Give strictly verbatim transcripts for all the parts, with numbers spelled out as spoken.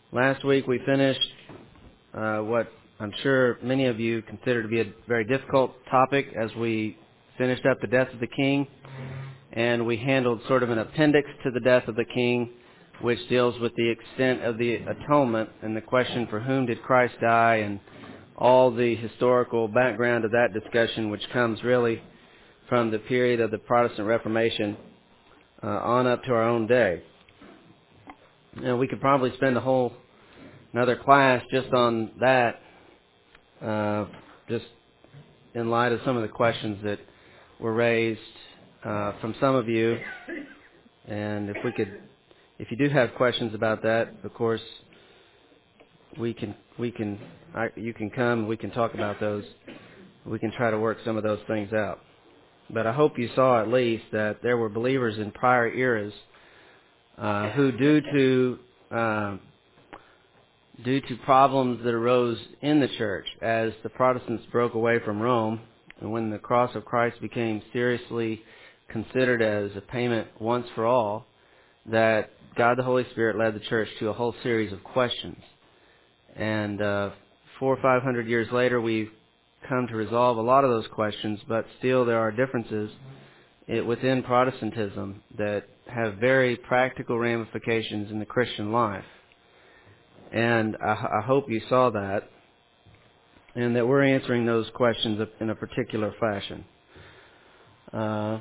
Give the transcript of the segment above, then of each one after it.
Last week we finished uh, what I'm sure many of you consider to be a very difficult topic as we finished up the death of the king, and we handled sort of an appendix to the death of the king, which deals with the extent of the atonement and the question, for whom did Christ die, and all the historical background of that discussion, which comes really from the period of the Protestant Reformation uh, on up to our own day. And we could probably spend a whole another class just on that, uh, just in light of some of the questions that were raised uh, from some of you. And if we could, if you do have questions about that, of course, we can, we can, I, you can come. We can talk about those. We can try to work some of those things out. But I hope you saw at least that there were believers in prior eras uh, who, due to uh, due to problems that arose in the church as the Protestants broke away from Rome, and when the cross of Christ became seriously considered as a payment once for all, that God the Holy Spirit led the church to a whole series of questions. And uh, four or five hundred years later, we've come to resolve a lot of those questions, but still there are differences it, within Protestantism that have very practical ramifications in the Christian life. And I, I hope you saw that, and that we're answering those questions in a particular fashion. Uh,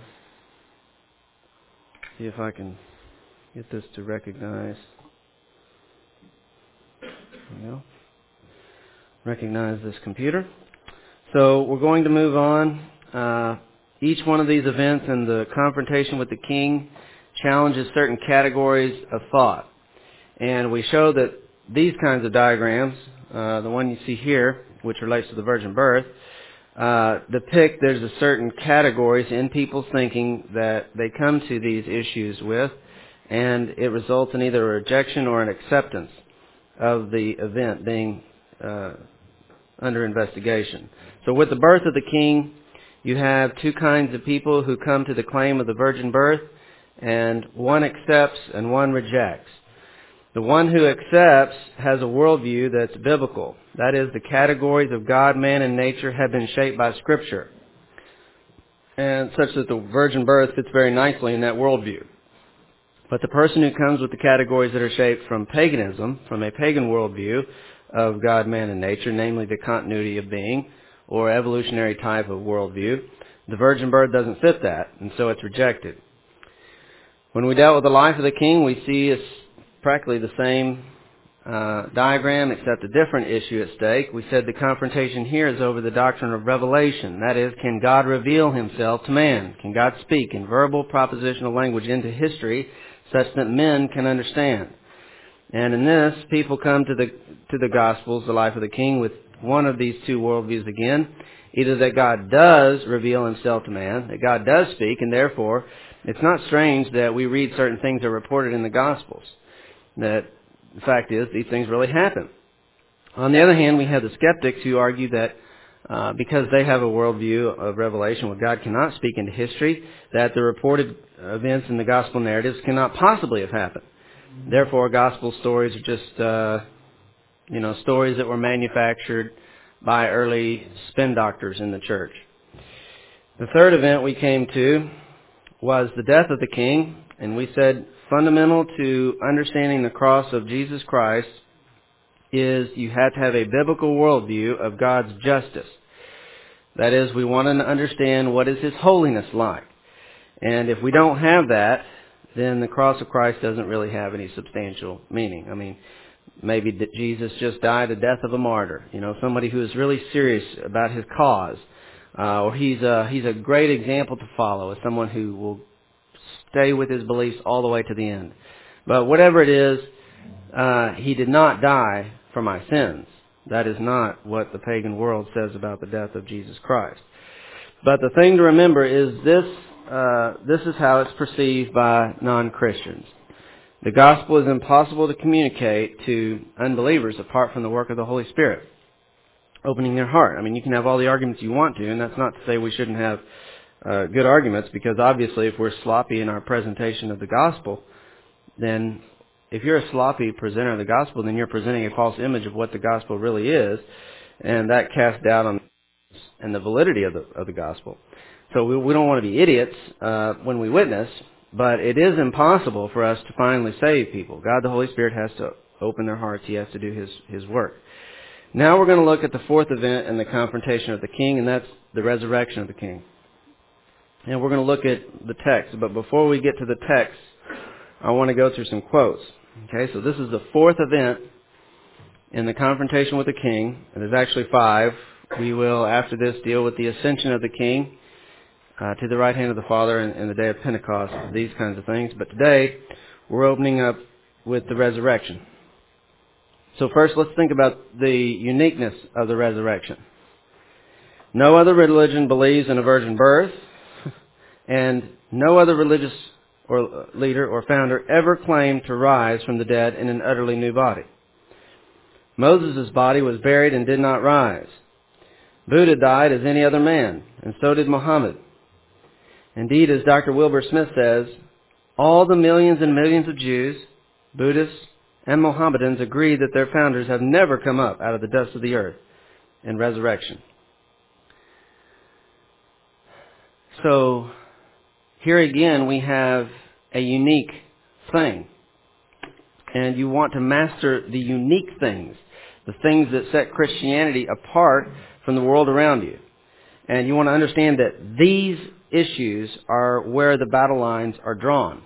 see if I can get this to recognize. There we go. Recognize this computer. So we're going to move on. Uh, each one of these events and the confrontation with the king challenges certain categories of thought. And we show that these kinds of diagrams, uh, the one you see here, which relates to the virgin birth, uh, depict there's a certain categories in people's thinking that they come to these issues with, and it results in either a rejection or an acceptance of the event being uh, under investigation. So with the birth of the king, you have two kinds of people who come to the claim of the virgin birth, and one accepts and one rejects. The one who accepts has a worldview that's biblical. That is, the categories of God, man, and nature have been shaped by Scripture, and such that the virgin birth fits very nicely in that worldview. But the person who comes with the categories that are shaped from paganism, from a pagan worldview of God, man, and nature, namely the continuity of being, or evolutionary type of worldview, the virgin birth doesn't fit that, and so it's rejected. When we dealt with the life of the king, we see it's practically the same uh, diagram, except a different issue at stake. We said the confrontation here is over the doctrine of revelation. That is, can God reveal himself to man? Can God speak in verbal, propositional language into history such that men can understand? And in this, people come to the to the Gospels, the life of the king, with one of these two worldviews again. Either that God does reveal himself to man, that God does speak, and therefore it's not strange that we read certain things that are reported in the Gospels. That the fact is, these things really happen. On the other hand, we have the skeptics who argue that uh, because they have a worldview of revelation where God cannot speak into history, that the reported events in the gospel narratives cannot possibly have happened. Therefore, gospel stories are just, uh, you know, stories that were manufactured by early spin doctors in the church. The third event we came to was the death of the king, and we said fundamental to understanding the cross of Jesus Christ is you have to have a biblical worldview of God's justice. That is, we want to understand what is His holiness like. And if we don't have that, then the cross of Christ doesn't really have any substantial meaning. I mean, maybe that Jesus just died the death of a martyr, you know, somebody who is really serious about his cause. Uh, or he's a, he's a great example to follow as someone who will stay with his beliefs all the way to the end. But whatever it is, uh, he did not die for my sins. That is not what the pagan world says about the death of Jesus Christ. But the thing to remember is this, uh, this is how it's perceived by non-Christians. The gospel is impossible to communicate to unbelievers apart from the work of the Holy Spirit opening their heart. I mean, you can have all the arguments you want to, and that's not to say we shouldn't have uh, good arguments, because obviously if we're sloppy in our presentation of the gospel, then if you're a sloppy presenter of the gospel, then you're presenting a false image of what the gospel really is, and that casts doubt on and the validity of the of the gospel. So we, we don't want to be idiots uh, when we witness, but it is impossible for us to finally save people. God the Holy Spirit has to open their hearts. He has to do His His work. Now we're going to look at the fourth event in the confrontation of the king, and that's the resurrection of the king. And we're going to look at the text. But before we get to the text, I want to go through some quotes. Okay, so this is the fourth event in the confrontation with the king. And there's actually five. We will, after this, deal with the ascension of the king uh, to the right hand of the Father in, in the day of Pentecost, these kinds of things. But today, we're opening up with the resurrection. So first, let's think about the uniqueness of the resurrection. No other religion believes in a virgin birth, and no other religious or leader or founder ever claimed to rise from the dead in an utterly new body. Moses' body was buried and did not rise. Buddha died as any other man, and so did Muhammad. Indeed, as Doctor Wilbur Smith says, all the millions and millions of Jews, Buddhists, and Mohammedans agree that their founders have never come up out of the dust of the earth in resurrection. So, here again we have a unique thing. And you want to master the unique things, the things that set Christianity apart from the world around you. And you want to understand that these issues are where the battle lines are drawn.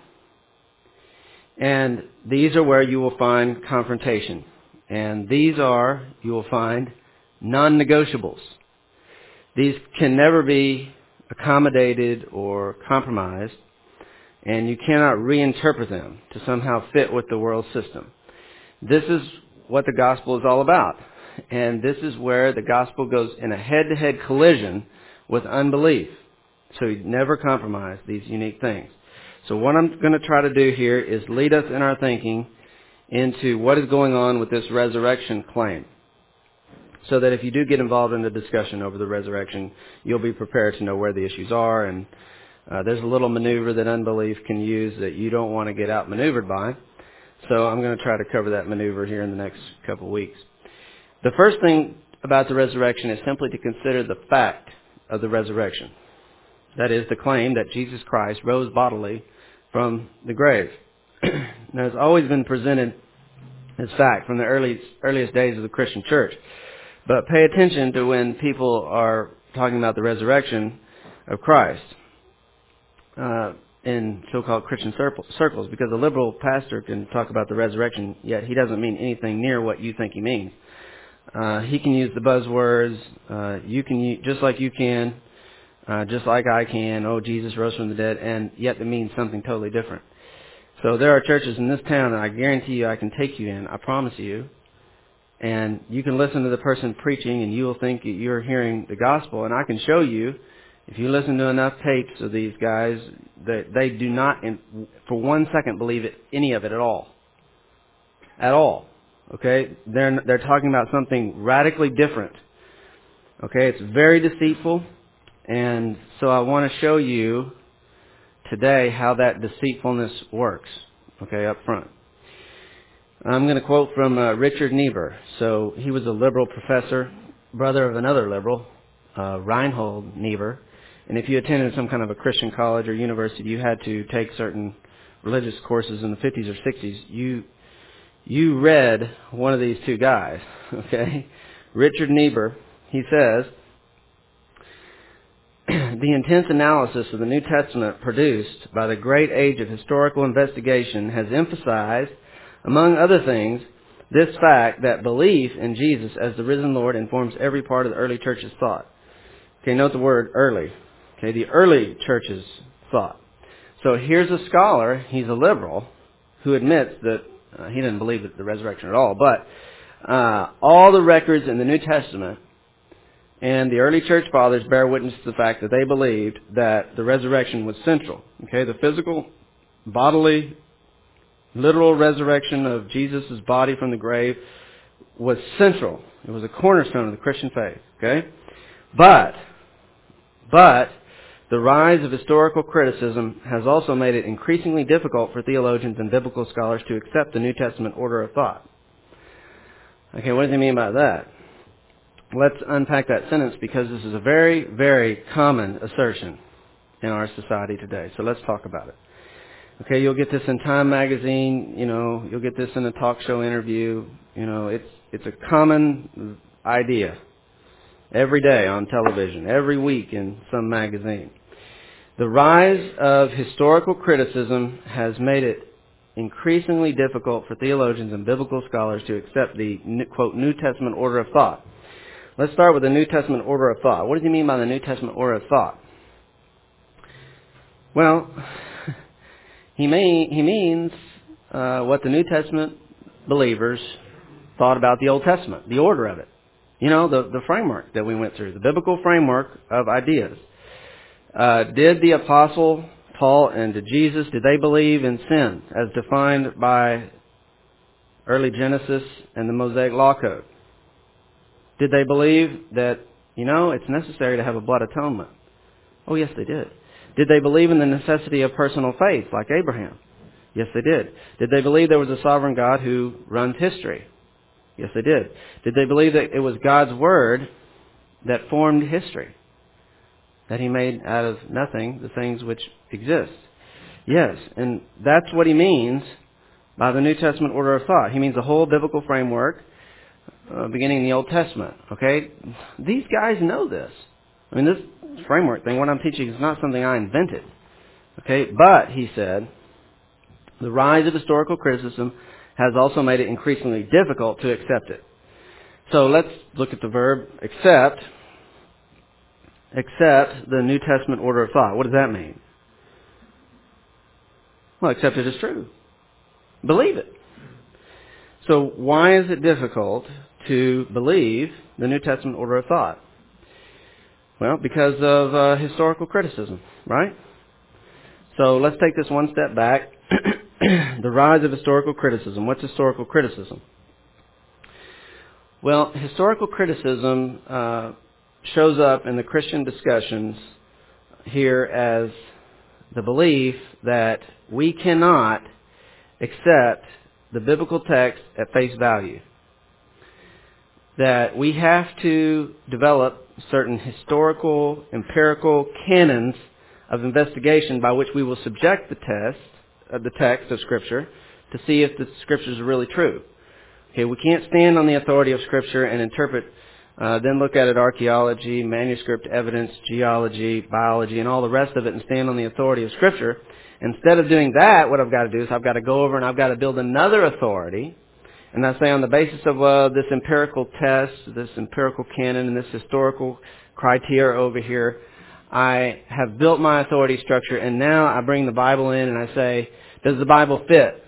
And these are where you will find confrontation. And these are, you will find, non-negotiables. These can never be accommodated or compromised, and you cannot reinterpret them to somehow fit with the world system. This is what the gospel is all about. And this is where the gospel goes in a head-to-head collision with unbelief. So you never compromise these unique things. So what I'm going to try to do here is lead us in our thinking into what is going on with this resurrection claim. So that if you do get involved in the discussion over the resurrection, you'll be prepared to know where the issues are. And uh, there's a little maneuver that unbelief can use that you don't want to get outmaneuvered by. So I'm going to try to cover that maneuver here in the next couple of weeks. The first thing about the resurrection is simply to consider the fact of the resurrection. That is, the claim that Jesus Christ rose bodily from the grave. Now, it's always been presented as fact from the early, earliest days of the Christian church. But pay attention to when people are talking about the resurrection of Christ uh, in so-called Christian circles, because a liberal pastor can talk about the resurrection, yet he doesn't mean anything near what you think he means. Uh, he can use the buzzwords, uh, you can use, just like you can, uh, just like I can, oh, Jesus rose from the dead, and yet it means something totally different. So there are churches in this town that I guarantee you I can take you in, I promise you, and you can listen to the person preaching and you will think you're hearing the gospel, and I can show you, if you listen to enough tapes of these guys, that they do not, in, for one second, believe it, any of it at all. At all. Okay? They're, they're talking about something radically different. Okay? It's very deceitful. And so I want to show you today how that deceitfulness works. Okay? Up front. I'm going to quote from uh, Richard Niebuhr. So he was a liberal professor, brother of another liberal, uh, Reinhold Niebuhr. And if you attended some kind of a Christian college or university, you had to take certain religious courses in the fifties or sixties. You you read one of these two guys, okay? Richard Niebuhr, he says, the intense analysis of the New Testament produced by the great age of historical investigation has emphasized, among other things, this fact that belief in Jesus as the risen Lord informs every part of the early church's thought. Okay, note the word early. Okay, the early church's thought. So here's a scholar, he's a liberal, who admits that uh, he didn't believe in the resurrection at all, but uh, all the records in the New Testament and the early church fathers bear witness to the fact that they believed that the resurrection was central. Okay, the physical, bodily, literal resurrection of Jesus' body from the grave was central. It was a cornerstone of the Christian faith. Okay, but, but The rise of historical criticism has also made it increasingly difficult for theologians and biblical scholars to accept the New Testament order of thought. Okay, what does he mean by that? Let's unpack that sentence because this is a very, very common assertion in our society today. So let's talk about it. Okay, you'll get this in Time magazine, you know, you'll get this in a talk show interview, you know, it's it's a common idea every day on television, every week in some magazine. The rise of historical criticism has made it increasingly difficult for theologians and biblical scholars to accept the, quote, New Testament order of thought. Let's start with the New Testament order of thought. What does he mean by the New Testament order of thought? Well, he, may, he means uh, what the New Testament believers thought about the Old Testament, the order of it. You know, the, the framework that we went through, the biblical framework of ideas. Uh, did the Apostle Paul and did Jesus, did they believe in sin as defined by early Genesis and the Mosaic Law Code? Did they believe that, you know, it's necessary to have a blood atonement? Oh, yes, they did. Did they believe in the necessity of personal faith like Abraham? Yes, they did. Did they believe there was a sovereign God who runs history? Yes, they did. Did they believe that it was God's Word that formed history? That He made out of nothing the things which exist? Yes, and that's what he means by the New Testament order of thought. He means the whole biblical framework uh, beginning in the Old Testament. Okay? These guys know this. I mean, this framework thing, what I'm teaching is not something I invented. Okay? But, he said, the rise of historical criticism has also made it increasingly difficult to accept it. So let's look at the verb accept. Accept the New Testament order of thought. What does that mean? Well, accept it as true. Believe it. So why is it difficult to believe the New Testament order of thought? Well, because of uh, historical criticism, right? So let's take this one step back. The rise of historical criticism. What's historical criticism? Well, historical criticism uh, shows up in the Christian discussions here as the belief that we cannot accept the biblical text at face value. That we have to develop certain historical, empirical canons of investigation by which we will subject the test, uh, the text of Scripture to see if the Scriptures are really true. Okay, we can't stand on the authority of Scripture and interpret, uh, then look at it archaeology, manuscript evidence, geology, biology, and all the rest of it and stand on the authority of Scripture. Instead of doing that, what I've got to do is I've got to go over and I've got to build another authority. And I say on the basis of uh, this empirical test, this empirical canon, and this historical criteria over here, I have built my authority structure, and now I bring the Bible in and I say, does the Bible fit?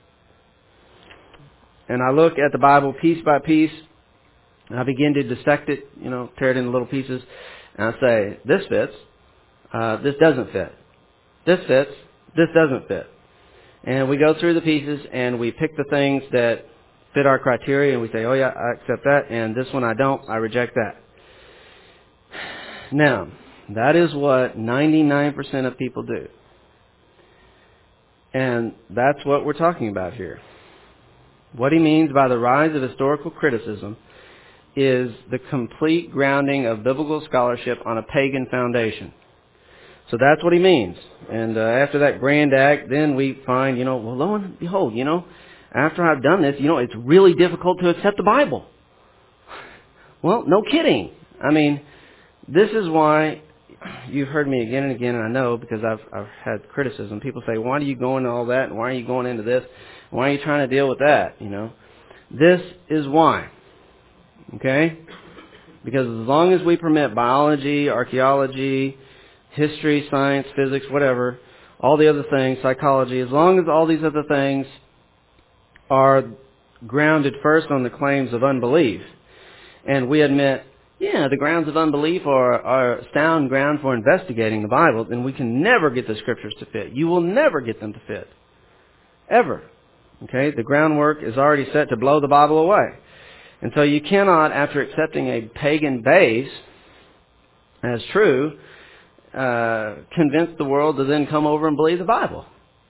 And I look at the Bible piece by piece, and I begin to dissect it, you know, tear it into little pieces, and I say, this fits, uh, this doesn't fit. This fits, this doesn't fit. And we go through the pieces, and we pick the things that fit our criteria, and we say, oh yeah, I accept that, and this one I don't, I reject that. Now, that is what ninety-nine percent of people do. And that's what we're talking about here. What he means by the rise of historical criticism is the complete grounding of biblical scholarship on a pagan foundation. So that's what he means. And uh, after that grand act, then we find, you know, well, lo and behold, you know, after I've done this, you know, it's really difficult to accept the Bible. Well, no kidding. I mean, this is why you've heard me again and again, and I know because I've I've had criticism. People say, why are you going into all that, and why are you going into this? Why are you trying to deal with that? You know, this is why. Okay? Because as long as we permit biology, archaeology, history, science, physics, whatever, all the other things, psychology, as long as all these other things are grounded first on the claims of unbelief, and we admit, yeah, the grounds of unbelief are, are sound ground for investigating the Bible, then we can never get the Scriptures to fit. You will never get them to fit. Ever. Okay? The groundwork is already set to blow the Bible away. And so you cannot, after accepting a pagan base as true, uh, convince the world to then come over and believe the Bible.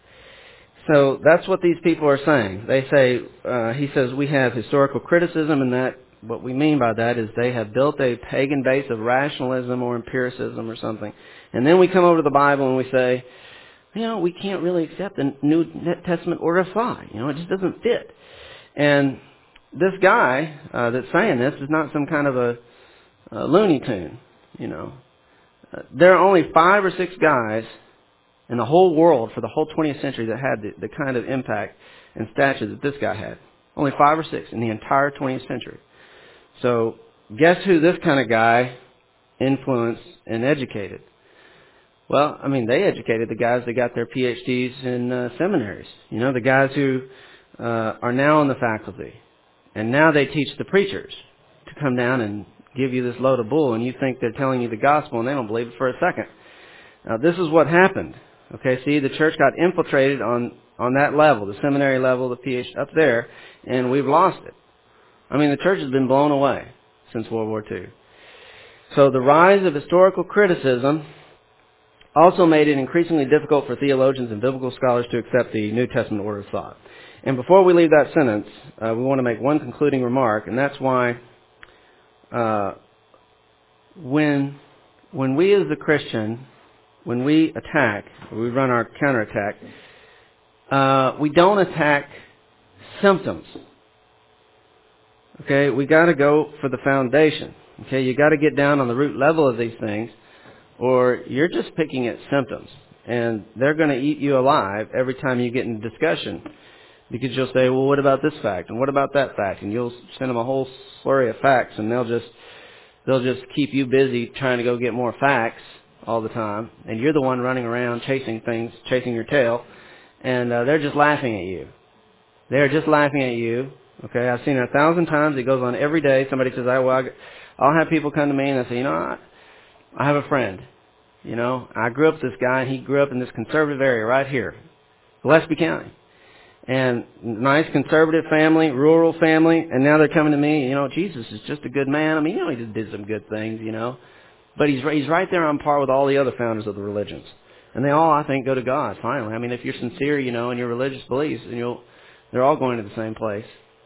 So that's what these people are saying. They say, uh, he says, we have historical criticism, and that what we mean by that is they have built a pagan base of rationalism or empiricism or something. And then we come over to the Bible and we say, you know, we can't really accept the New Testament order of thought. You know, it just doesn't fit. And this guy uh, that's saying this is not some kind of a, a Looney Tune, you know. Uh, there are only five or six guys in the whole world for the whole twentieth century that had the, the kind of impact and stature that this guy had. Only five or six in the entire twentieth century. So guess who this kind of guy influenced and educated? Well, I mean, they educated the guys that got their P H Ds in uh, seminaries. You know, the guys who uh, are now in the faculty. And now they teach the preachers to come down and give you this load of bull, and you think they're telling you the gospel, and they don't believe it for a second. Now, this is what happened. Okay, see, the church got infiltrated on, on that level, the seminary level, the P H D, up there, and we've lost it. I mean, the church has been blown away since World War Two. So the rise of historical criticism also made it increasingly difficult for theologians and biblical scholars to accept the New Testament order of thought. And before we leave that sentence, uh, we want to make one concluding remark, and that's why uh, when when we as the Christian, when we attack, or we run our counterattack, uh, we don't attack symptoms. Okay, we got to go for the foundation. Okay, you got to get down on the root level of these things, or you're just picking at symptoms, and they're going to eat you alive every time you get in discussion, because you'll say, well, what about this fact, and what about that fact, and you'll send them a whole slurry of facts, and they'll just they'll just keep you busy trying to go get more facts all the time, and you're the one running around chasing things, chasing your tail, and uh, they're just laughing at you. They're just laughing at you. Okay, I've seen it a thousand times. It goes on every day. Somebody says, I, well, I'll have people come to me and I say, you know, I, I have a friend. You know, I grew up with this guy, and he grew up in this conservative area right here, Gillespie County. And nice conservative family, rural family, and now they're coming to me, you know, Jesus is just a good man. I mean, you know, he just did some good things, you know. But he's he's right there on par with all the other founders of the religions. And they all, I think, go to God, finally. I mean, if you're sincere, you know, in your religious beliefs, and you'll, they're all going to the same place.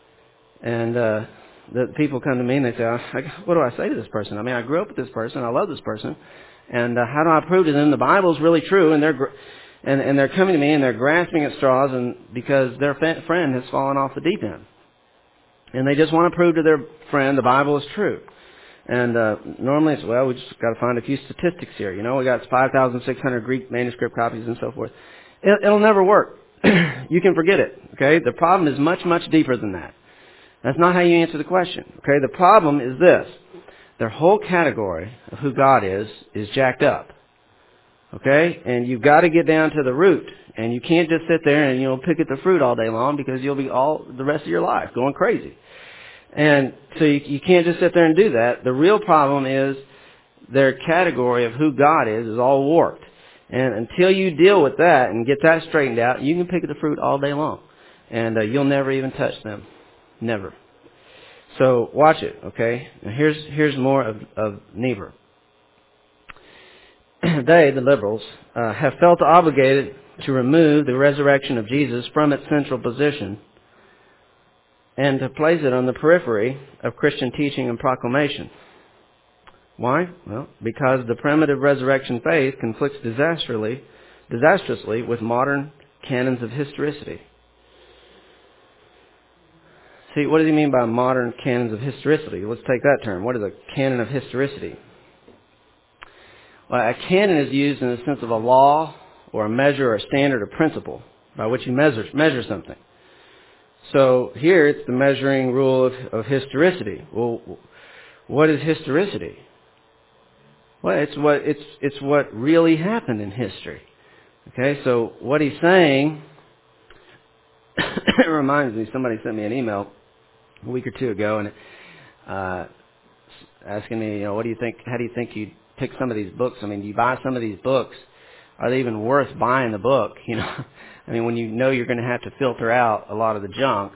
And uh, the people come to me and they say, what do I say to this person? I mean, I grew up with this person. I love this person. And uh, how do I prove to them the Bible's really true? And they're gr- and, and they're coming to me and they're grasping at straws and because their fa- friend has fallen off the deep end. And they just want to prove to their friend the Bible is true. And uh, normally it's, well, we just got to find a few statistics here. You know, we got five thousand six hundred Greek manuscript copies and so forth. It, it'll never work. You can forget it. Okay? The problem is much, much deeper than that. That's not how you answer the question. Okay? The problem is this. Their whole category of who God is is jacked up. Okay? And you've got to get down to the root. And you can't just sit there and, you know, pick at the fruit all day long because you'll be all the rest of your life going crazy. And so you, you can't just sit there and do that. The real problem is their category of who God is is all warped. And until you deal with that and get that straightened out, you can pick at the fruit all day long. And uh, you'll never even touch them. Never. So watch it, okay? Now here's here's more of, of Niebuhr. They, the liberals, uh, have felt obligated to remove the resurrection of Jesus from its central position and to place it on the periphery of Christian teaching and proclamation. Why? Well, because the primitive resurrection faith conflicts disastrously, disastrously with modern canons of historicity. See, what does he mean by modern canons of historicity? Let's take that term. What is a canon of historicity? Well, a canon is used in the sense of a law or a measure or a standard or principle by which you measure, measure something. So here it's the measuring rule of, of historicity. Well, what is historicity? Well, it's what it's it's what really happened in history. Okay, so what he's saying it reminds me. Somebody sent me an email a week or two ago, and uh, asking me, you know, what do you think? How do you think you pick some of these books? I mean, do you buy some of these books? Are they even worth buying the book? You know, I mean, when you know you're going to have to filter out a lot of the junk,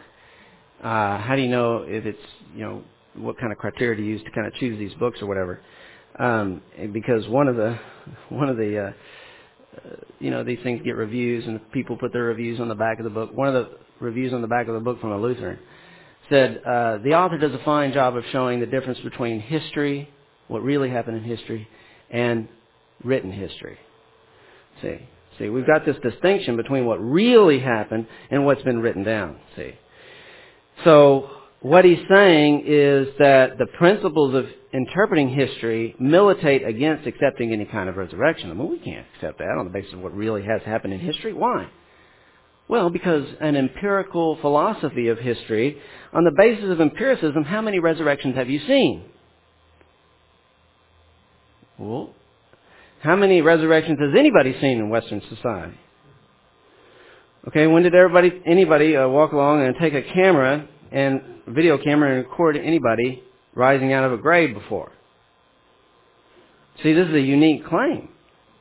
uh, how do you know if it's, you know, what kind of criteria to use to kind of choose these books or whatever? um, because one of the one of the uh, uh, you know, these things get reviews, and people put their reviews on the back of the book. One of the reviews on the back of the book from a Lutheran said, uh, the author does a fine job of showing the difference between history, what really happened in history, and written history. See, see, we've got this distinction between what really happened and what's been written down. See, so what he's saying is that the principles of interpreting history militate against accepting any kind of resurrection. I mean, we can't accept that on the basis of what really has happened in history. Why? Well, because an empirical philosophy of history, on the basis of empiricism, how many resurrections have you seen? Well, how many resurrections has anybody seen in Western society? Okay, when did everybody, anybody uh, walk along and take a camera and video camera and record anybody rising out of a grave before? See, this is a unique claim.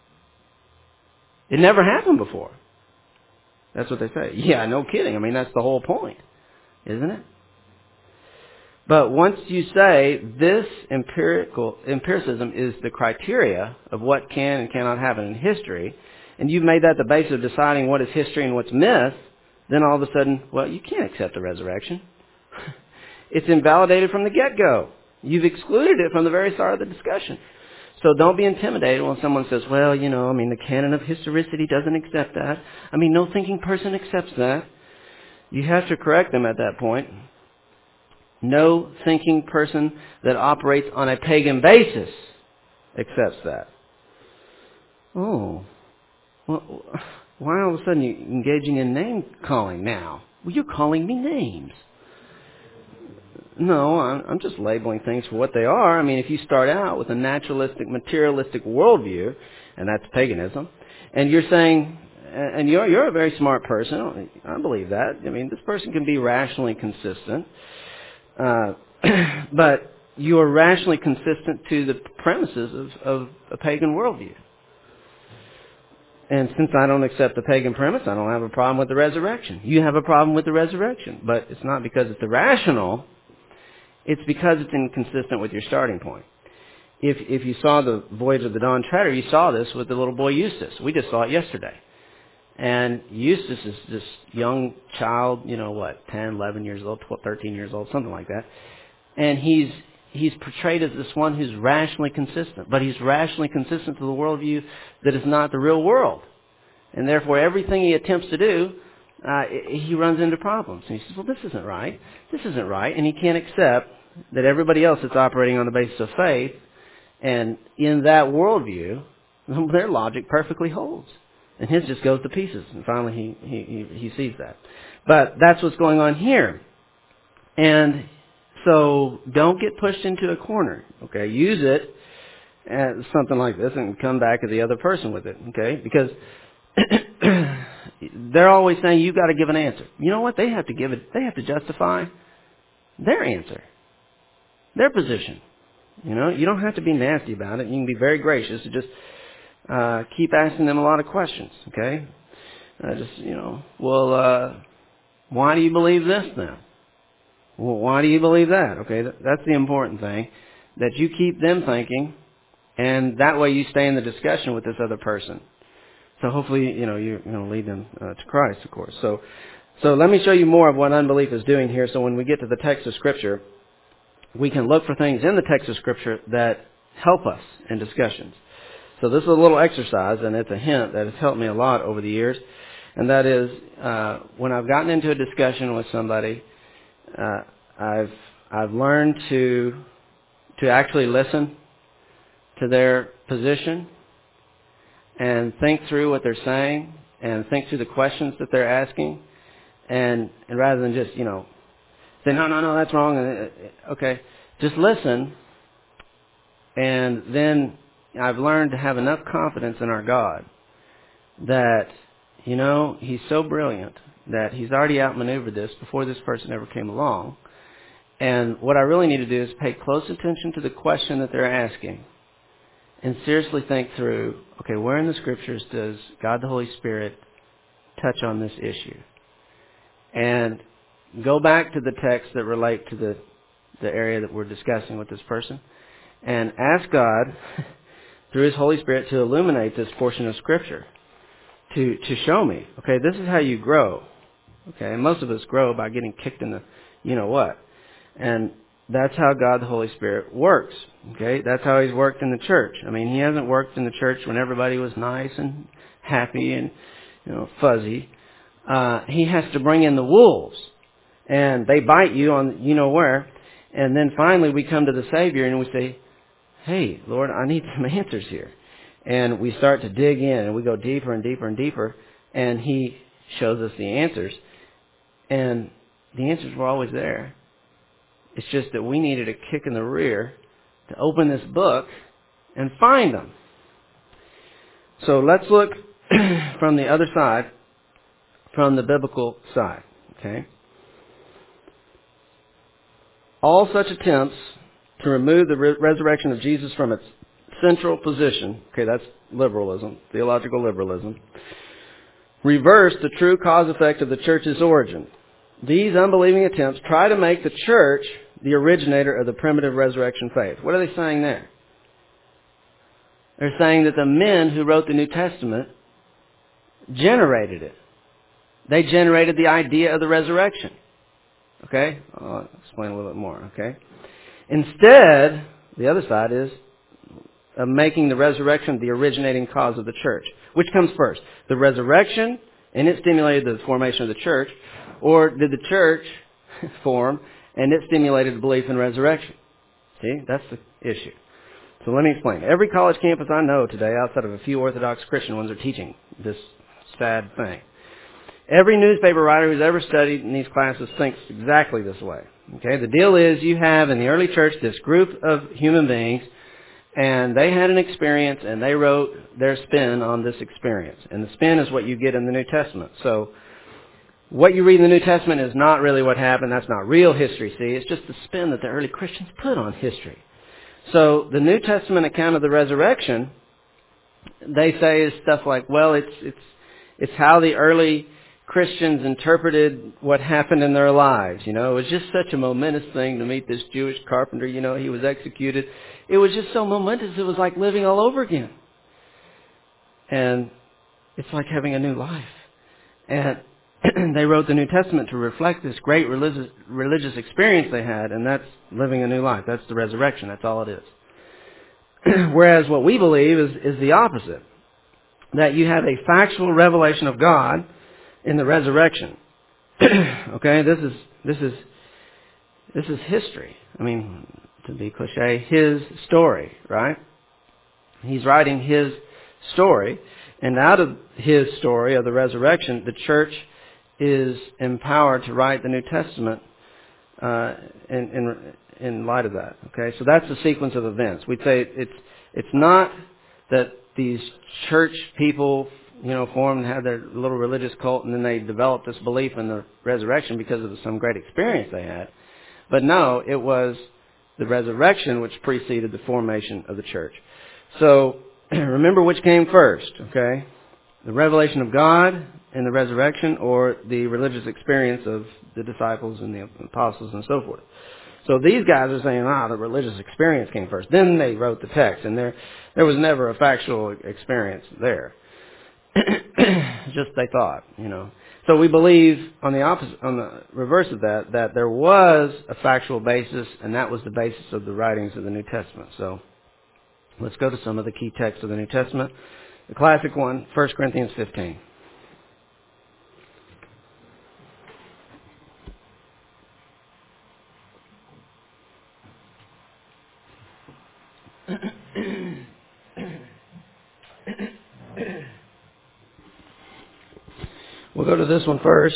It never happened before. That's what they say. Yeah, no kidding. I mean, that's the whole point, isn't it? But once you say this empirical empiricism is the criteria of what can and cannot happen in history, and you've made that the basis of deciding what is history and what's myth, then all of a sudden, well, you can't accept the resurrection. It's invalidated from the get-go. You've excluded it from the very start of the discussion. So don't be intimidated when someone says, well, you know, I mean, the canon of historicity doesn't accept that. I mean, no thinking person accepts that. You have to correct them at that point. No thinking person that operates on a pagan basis accepts that. Oh, well, why all of a sudden you engaging in name calling now? Well, you're calling me names. No, I'm, I'm just labeling things for what they are. I mean, if you start out with a naturalistic, materialistic worldview, and that's paganism, and you're saying, and you're you're a very smart person, I believe that. I mean, this person can be rationally consistent, uh, but you are rationally consistent to the premises of, of a pagan worldview. And since I don't accept the pagan premise, I don't have a problem with the resurrection. You have a problem with the resurrection, but it's not because it's irrational. It's because it's inconsistent with your starting point. If if you saw the Voyage of the Dawn Treader, you saw this with the little boy Eustace. We just saw it yesterday. And Eustace is this young child, you know what, ten, eleven years old, twelve, thirteen years old, something like that. And he's he's portrayed as this one who's rationally consistent. But he's rationally consistent to the worldview that is not the real world. And therefore, everything he attempts to do, uh, he runs into problems. And he says, well, this isn't right. This isn't right. And he can't accept that everybody else is operating on the basis of faith, and in that worldview, their logic perfectly holds. And his just goes to pieces. And finally he, he, he sees that. But that's what's going on here. And so don't get pushed into a corner. Okay, use it as something like this and come back at the other person with it. Okay, because they're always saying you've got to give an answer. You know what? They have to give it. They have to justify their answer, their position. You know, you don't have to be nasty about it. You can be very gracious and just uh, keep asking them a lot of questions. Okay, uh, just you know, well, uh, why do you believe this then? Well, why do you believe that? Okay, that's the important thing, that you keep them thinking, and that way you stay in the discussion with this other person. So hopefully, you know, you're going to lead them uh, to Christ, of course. So, so let me show you more of what unbelief is doing here. So when we get to the text of Scripture, we can look for things in the text of Scripture that help us in discussions. So this is a little exercise, and it's a hint that has helped me a lot over the years. And that is, uh, when I've gotten into a discussion with somebody, uh, I've I've learned to to actually listen to their position and think through what they're saying and think through the questions that they're asking, and, and rather than just, you know, say, no, no, no, that's wrong. Okay, just listen, and then I've learned to have enough confidence in our God that, you know, He's so brilliant that He's already outmaneuvered this before this person ever came along. And what I really need to do is pay close attention to the question that they're asking and seriously think through, okay, where in the Scriptures does God the Holy Spirit touch on this issue? And go back to the texts that relate to the, the area that we're discussing with this person and ask God through His Holy Spirit to illuminate this portion of Scripture, to, to show me, okay, this is how you grow. Okay, and most of us grow by getting kicked in the you-know-what. And that's how God the Holy Spirit works. Okay, that's how He's worked in the church. I mean, He hasn't worked in the church when everybody was nice and happy and, you know, fuzzy. Uh, he has to bring in the wolves, and they bite you on you-know-where. And then finally we come to the Savior and we say, hey, Lord, I need some answers here. And we start to dig in, and we go deeper and deeper and deeper, and He shows us the answers. And the answers were always there. It's just that we needed a kick in the rear to open this book and find them. So let's look from the other side, from the biblical side. Okay? All such attempts to remove the re- resurrection of Jesus from its central position, okay, that's liberalism, theological liberalism, reverse the true cause-effect of the church's origin. These unbelieving attempts try to make the church the originator of the primitive resurrection faith. What are they saying there? They're saying that the men who wrote the New Testament generated it. They generated the idea of the resurrection. Okay? I'll explain a little bit more. Okay? Instead, the other side is of making the resurrection the originating cause of the church. Which comes first? The resurrection, and it stimulated the formation of the church, or did the church form and it stimulated the belief in resurrection? See, that's the issue. So let me explain. Every college campus I know today, outside of a few Orthodox Christian ones, are teaching this sad thing. Every newspaper writer who's ever studied in these classes thinks exactly this way. Okay, the deal is you have in the early church this group of human beings, and they had an experience, and they wrote their spin on this experience. And the spin is what you get in the New Testament. So what you read in the New Testament is not really what happened. That's not real history, see. It's just the spin that the early Christians put on history. So the New Testament account of the resurrection, they say is stuff like, well, it's it's it's how the early Christians interpreted what happened in their lives. You know, it was just such a momentous thing to meet this Jewish carpenter. You know, he was executed. It was just so momentous. It was like living all over again. And it's like having a new life. And they wrote the New Testament to reflect this great religious religious experience they had, and that's living a new life. That's the resurrection. That's all it is. Whereas what we believe is, is the opposite. That you have a factual revelation of God in the resurrection. Okay, this is this is this is history. I mean, to be cliche, His story, right? He's writing His story, and out of His story of the resurrection, the church is empowered to write the New Testament uh, in, in in light of that. Okay, so that's the sequence of events. We'd say it's it's not that these church people, you know, formed and had their little religious cult, and then they developed this belief in the resurrection because of some great experience they had. But no, it was the resurrection which preceded the formation of the church. So remember which came first, okay? The revelation of God and the resurrection, or the religious experience of the disciples and the apostles and so forth. So these guys are saying, ah, the religious experience came first. Then they wrote the text, and there there was never a factual experience there. Just they thought, you know. So we believe on the opposite, on the reverse of that, that there was a factual basis, and that was the basis of the writings of the New Testament. So let's go to some of the key texts of the New Testament. The classic one, First Corinthians fifteen. We'll go to this one first.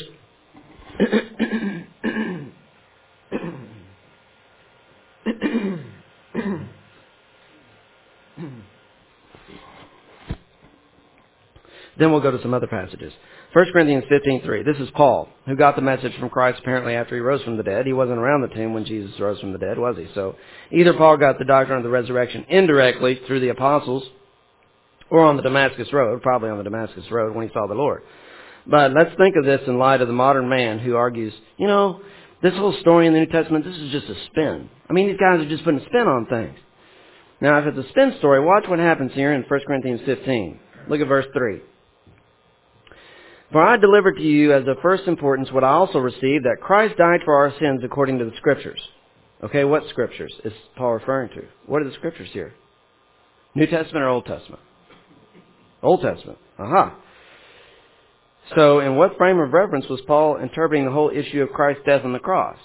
Then we'll go to some other passages. First Corinthians fifteen three. This is Paul, who got the message from Christ apparently after he rose from the dead. He wasn't around the tomb when Jesus rose from the dead, was he? So either Paul got the doctrine of the resurrection indirectly through the apostles, or on the Damascus Road, probably on the Damascus Road when he saw the Lord. But let's think of this in light of the modern man who argues, you know, this whole story in the New Testament, this is just a spin. I mean, these guys are just putting a spin on things. Now, if it's a spin story, watch what happens here in First Corinthians fifteen. Look at verse three. For I delivered to you as of first importance what I also received, that Christ died for our sins according to the Scriptures. Okay, what Scriptures is Paul referring to? What are the Scriptures here? New Testament or Old Testament? Old Testament. Aha. So, in what frame of reference was Paul interpreting the whole issue of Christ's death on the cross?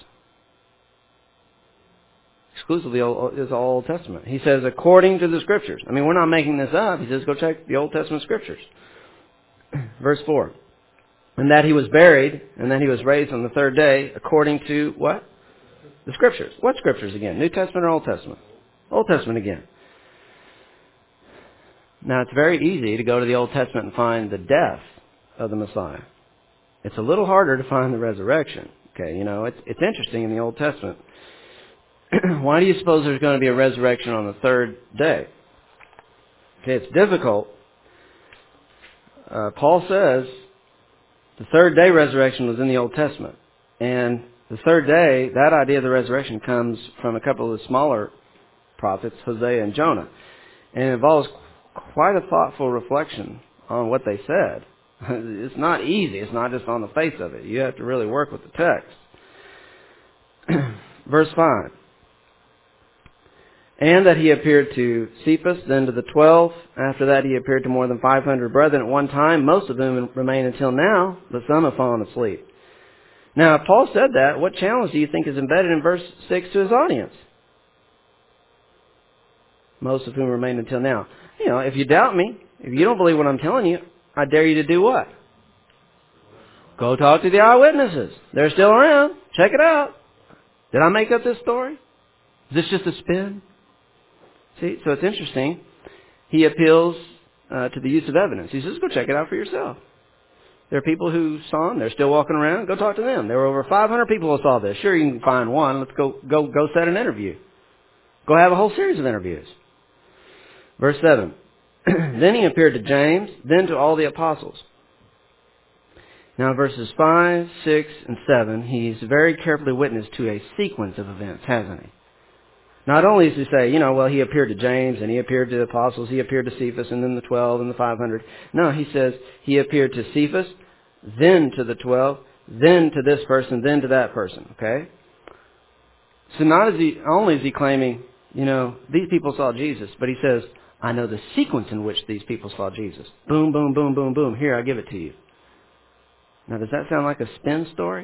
Exclusively is all Old Testament. He says, according to the Scriptures. I mean, we're not making this up. He says, go check the Old Testament Scriptures. Verse four. And that he was buried, and that he was raised on the third day, according to what? The Scriptures. What Scriptures again? New Testament or Old Testament? Old Testament again. Now, it's very easy to go to the Old Testament and find the death of the Messiah. It's a little harder to find the resurrection. Okay, you know, it's it's interesting in the Old Testament. Why do you suppose there's going to be a resurrection on the third day? Okay, it's difficult. Uh, Paul says the third day resurrection was in the Old Testament. And the third day, that idea of the resurrection comes from a couple of the smaller prophets, Hosea and Jonah. And it involves quite a thoughtful reflection on what they said. It's not easy. It's not just on the face of it. You have to really work with the text. Verse five. And that he appeared to Cephas, then to the twelve. After that he appeared to more than five hundred brethren at one time, most of whom remain until now, but some have fallen asleep. Now, if Paul said that, what challenge do you think is embedded in verse six to his audience? Most of whom remain until now. You know, if you doubt me, if you don't believe what I'm telling you, I dare you to do what? Go talk to the eyewitnesses. They're still around. Check it out. Did I make up this story? Is this just a spin? See, so it's interesting. He appeals uh, to the use of evidence. He says, go check it out for yourself. There are people who saw him. They're still walking around. Go talk to them. There were over five hundred people who saw this. Sure, you can find one. Let's go, go, go set an interview. Go have a whole series of interviews. Verse seven. Then he appeared to James, then to all the apostles. Now, verses five, six, and seven, he's very carefully witnessed to a sequence of events, hasn't he? Not only does he say, you know, well, he appeared to James, and he appeared to the apostles, he appeared to Cephas, and then the twelve, and the five hundred. No, he says he appeared to Cephas, then to the twelve, then to this person, then to that person, okay? So not is he, only is he claiming, you know, these people saw Jesus, but he says, I know the sequence in which these people saw Jesus. Boom, boom, boom, boom, boom. Here, I give it to you. Now, does that sound like a spin story?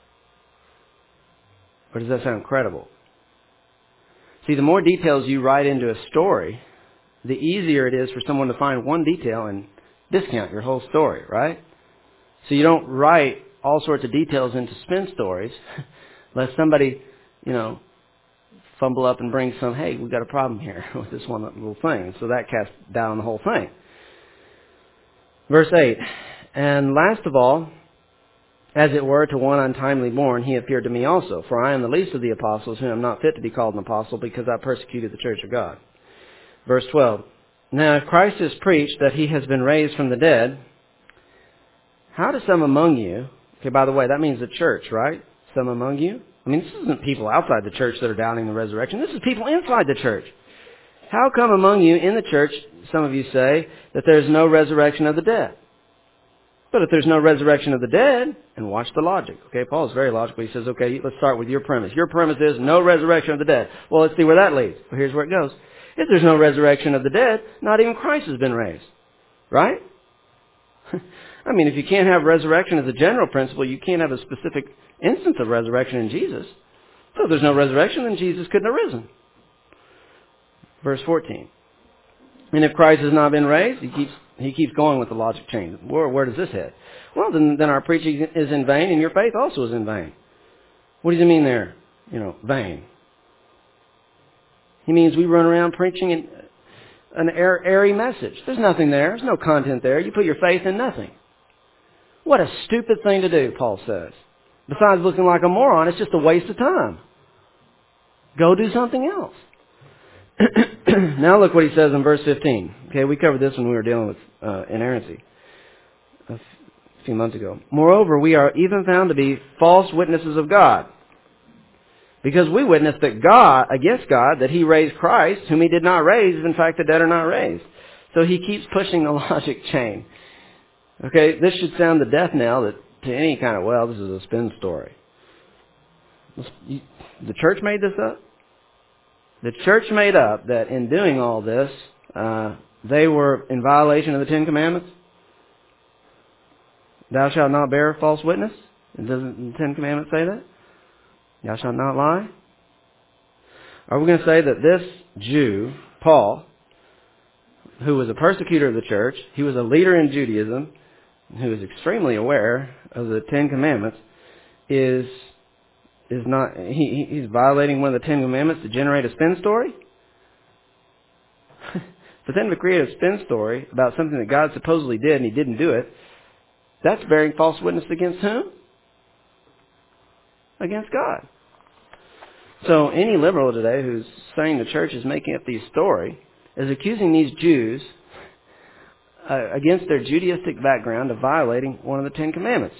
Or does that sound credible? See, the more details you write into a story, the easier it is for someone to find one detail and discount your whole story, right? So you don't write all sorts of details into spin stories, lest somebody, you know, fumble up and bring some, hey, we've got a problem here with this one little thing. So that casts doubt on the whole thing. Verse eight. And last of all, as it were, to one untimely born, he appeared to me also. For I am the least of the apostles, who am not fit to be called an apostle, because I persecuted the church of God. Verse twelve. Now, if Christ is preached that he has been raised from the dead, how do some among you, okay, by the way, that means the church, right? Some among you? I mean, this isn't people outside the church that are doubting the resurrection. This is people inside the church. How come among you in the church, some of you say, that there is no resurrection of the dead? But if there's no resurrection of the dead, and watch the logic. Okay, Paul is very logical. He says, okay, let's start with your premise. Your premise is no resurrection of the dead. Well, let's see where that leads. Well, here's where it goes. If there's no resurrection of the dead, not even Christ has been raised. Right? I mean, if you can't have resurrection as a general principle, you can't have a specific instance of resurrection in Jesus. So if there's no resurrection, then Jesus couldn't have risen. Verse fourteen. And if Christ has not been raised, he keeps he keeps going with the logic chain. Where, where does this head? Well, then, then our preaching is in vain, and your faith also is in vain. What does he mean there? You know, vain. He means we run around preaching an, an airy message. There's nothing there. There's no content there. You put your faith in nothing. What a stupid thing to do, Paul says. Besides looking like a moron, it's just a waste of time. Go do something else. Now look what he says in verse fifteen. Okay, we covered this when we were dealing with uh, inerrancy a few months ago. Moreover, we are even found to be false witnesses of God. Because we witness that God, against God, that He raised Christ, whom He did not raise, if in fact the dead are not raised. So He keeps pushing the logic chain. Okay, this should sound the death knell that to any kind of, well, this is a spin story. The church made this up? The church made up that in doing all this, uh, they were in violation of the Ten Commandments. Thou shalt not bear false witness. Doesn't the Ten Commandments say that? Thou shalt not lie. Are we going to say that this Jew, Paul, who was a persecutor of the church, he was a leader in Judaism, who is extremely aware of the Ten Commandments, is is not he he's violating one of the Ten Commandments to generate a spin story? For them to create a spin story about something that God supposedly did and He didn't do it, that's bearing false witness against whom? Against God. So any liberal today who's saying the church is making up these story is accusing these Jews uh, against their Judaistic background of violating one of the Ten Commandments.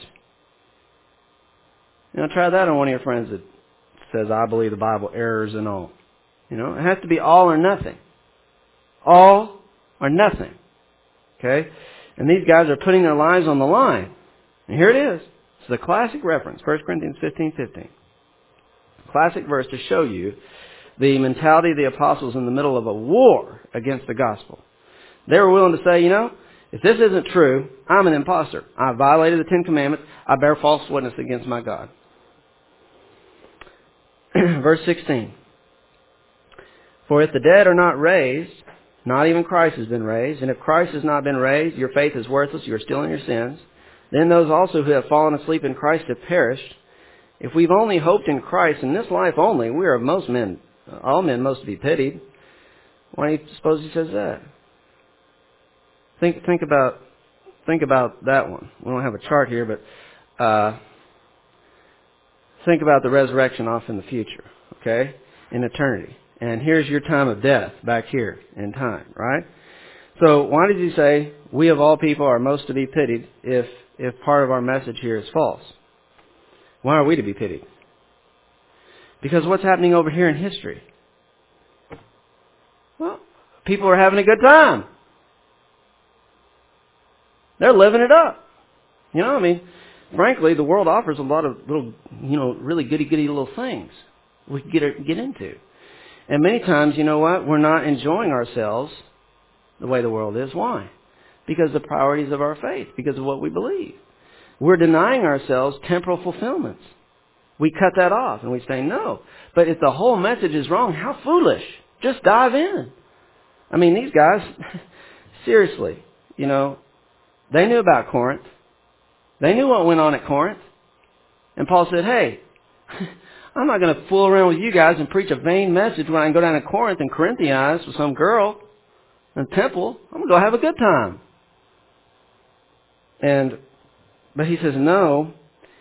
You know, try that on one of your friends that says, I believe the Bible, errors and all. You know, it has to be all or nothing. All or nothing. Okay? And these guys are putting their lives on the line. And here it is. It's the classic reference, First Corinthians fifteen fifteen. Classic verse to show you the mentality of the apostles in the middle of a war against the gospel. They were willing to say, you know, if this isn't true, I'm an imposter. I violated the Ten Commandments. I bear false witness against my God. Verse sixteen. For if the dead are not raised, not even Christ has been raised, and if Christ has not been raised, your faith is worthless, you are still in your sins. Then those also who have fallen asleep in Christ have perished. If we've only hoped in Christ in this life only, we are of most men, all men most to be pitied. Why do you suppose he says that? Think, think about, think about that one. We don't have a chart here, but uh, think about the resurrection off in the future, okay, in eternity. And here's your time of death back here in time, right? So why did he say we of all people are most to be pitied if if part of our message here is false? Why are we to be pitied? Because what's happening over here in history? Well, people are having a good time. They're living it up. You know, I mean, frankly, the world offers a lot of little, you know, really goody-goody little things we can get get into. And many times, you know what? We're not enjoying ourselves the way the world is. Why? Because of the priorities of our faith, because of what we believe. We're denying ourselves temporal fulfillments. We cut that off and we say no. But if the whole message is wrong, how foolish. Just dive in. I mean, these guys, seriously, you know, they knew about Corinth. They knew what went on at Corinth. And Paul said, hey, I'm not going to fool around with you guys and preach a vain message when I can go down to Corinth and Corinthianize with some girl in the temple. I'm going to go have a good time. And, but he says, no,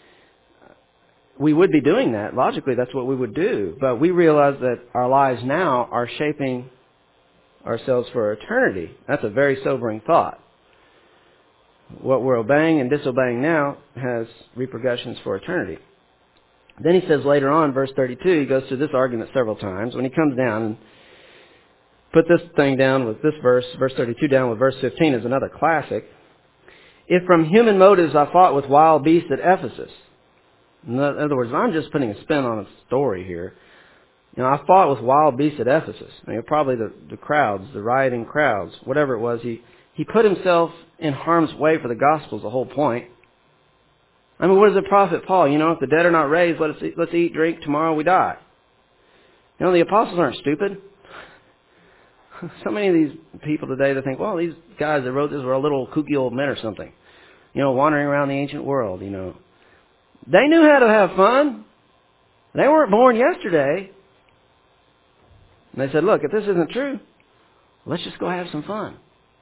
we would be doing that. Logically, that's what we would do. But we realize that our lives now are shaping ourselves for eternity. That's a very sobering thought. What we're obeying and disobeying now has repercussions for eternity. Then he says later on, verse thirty-two, he goes through this argument several times. When he comes down and put this thing down with this verse, verse thirty-two down with verse fifteen is another classic. If from human motives I fought with wild beasts at Ephesus. In other words, I'm just putting a spin on a story here. You know, I fought with wild beasts at Ephesus. I mean, probably the, the crowds, the rioting crowds, whatever it was. He, he put himself in harm's way for the gospel is the whole point. I mean, what does it profit Paul? You know, if the dead are not raised, let us eat, let's eat, drink, tomorrow we die. You know, the apostles aren't stupid. So many of these people today that think, well, these guys that wrote this were a little kooky old men or something. You know, wandering around the ancient world, you know. They knew how to have fun. They weren't born yesterday. And they said, look, if this isn't true, let's just go have some fun.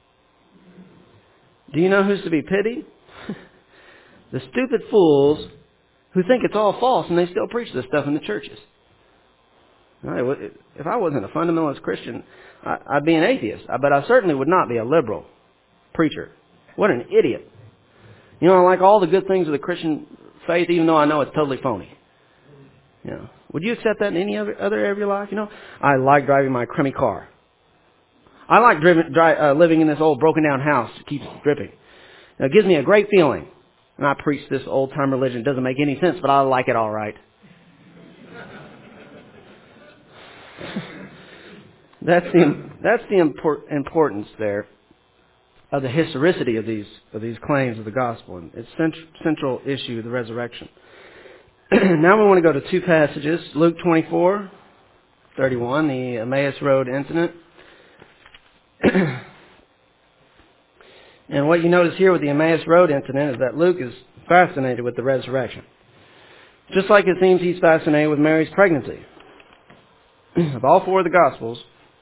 Do you know who's to be pitied? The stupid fools who think it's all false and they still preach this stuff in the churches. If I wasn't a fundamentalist Christian, I'd be an atheist. But I certainly would not be a liberal preacher. What an idiot. You know, I like all the good things of the Christian faith, even though I know it's totally phony. You know, Would you accept that in any other, other area of your life? You know, I like driving my crummy car. I like driven, dri- uh, living in this old broken down house that keeps dripping. It gives me a great feeling. And I preach this old time religion. It doesn't make any sense, but I like it all right. That's the that's the import, importance there of the historicity of these of these claims of the gospel, and its cent- central issue, the resurrection. Now we want to go to two passages: Luke twenty-four, thirty-one, the Emmaus Road incident. And what you notice here with the Emmaus Road incident is that Luke is fascinated with the resurrection, just like it seems he's fascinated with Mary's pregnancy. Of all four of the Gospels,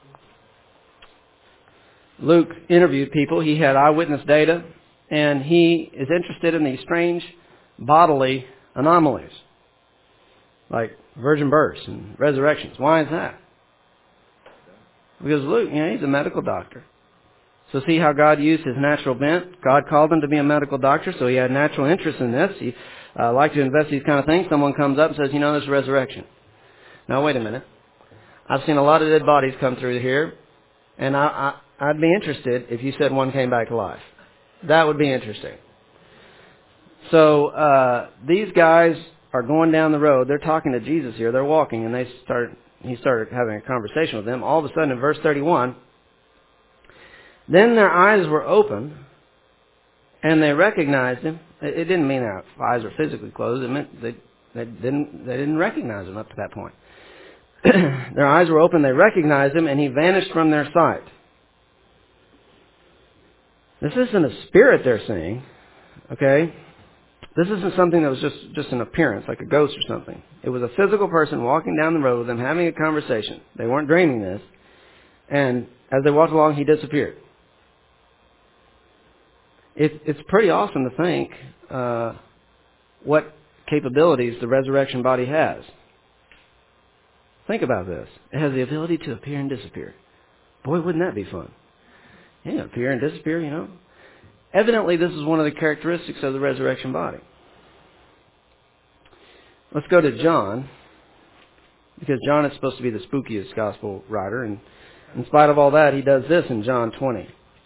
Luke interviewed people. He had eyewitness data, and he is interested in these strange bodily anomalies, like virgin births and resurrections. Why is that? Because Luke, you know, he's a medical doctor. So see how God used his natural bent? God called him to be a medical doctor, so he had natural interest in this. He uh, liked to invest these kind of things. Someone comes up and says, you know, there's a resurrection. Now, wait a minute. I've seen a lot of dead bodies come through here, and I, I, I'd be interested if you said one came back to life. That would be interesting. So uh, these guys are going down the road. They're talking to Jesus here. They're walking, and they start. He started having a conversation with them. All of a sudden, in verse thirty-one, then their eyes were open, and they recognized him. It didn't mean their eyes were physically closed. It meant they, they didn't they didn't recognize him up to that point. Their eyes were open, they recognized him, and he vanished from their sight. This isn't a spirit they're seeing, okay? This isn't something that was just, just an appearance, like a ghost or something. It was a physical person walking down the road with them, having a conversation. They weren't dreaming this. And as they walked along, he disappeared. It, it's pretty awesome to think uh, what capabilities the resurrection body has. Think about this. It has the ability to appear and disappear. Boy, wouldn't that be fun? Yeah, appear and disappear, you know. Evidently, this is one of the characteristics of the resurrection body. Let's go to John, because John is supposed to be the spookiest gospel writer, and in spite of all that, he does this in John twenty.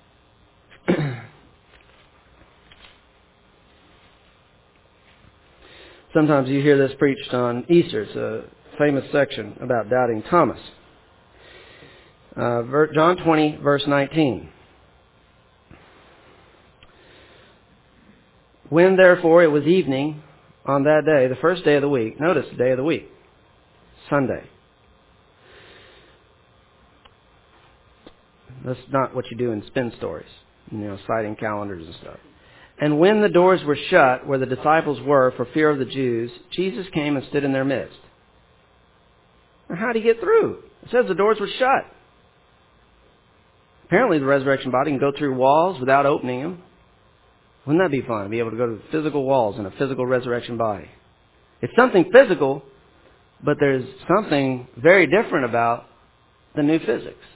Sometimes you hear this preached on Easter. It's a famous section about doubting Thomas. Uh, John twenty, verse nineteen. When therefore it was evening on that day, the first day of the week, notice the day of the week, Sunday. That's not what you do in spin stories, you know, citing calendars and stuff. And when the doors were shut where the disciples were for fear of the Jews, Jesus came and stood in their midst. Now, how did he get through? It says the doors were shut. Apparently the resurrection body can go through walls without opening them. Wouldn't that be fun, to be able to go to physical walls in a physical resurrection body? It's something physical, but there's something very different about the new physics.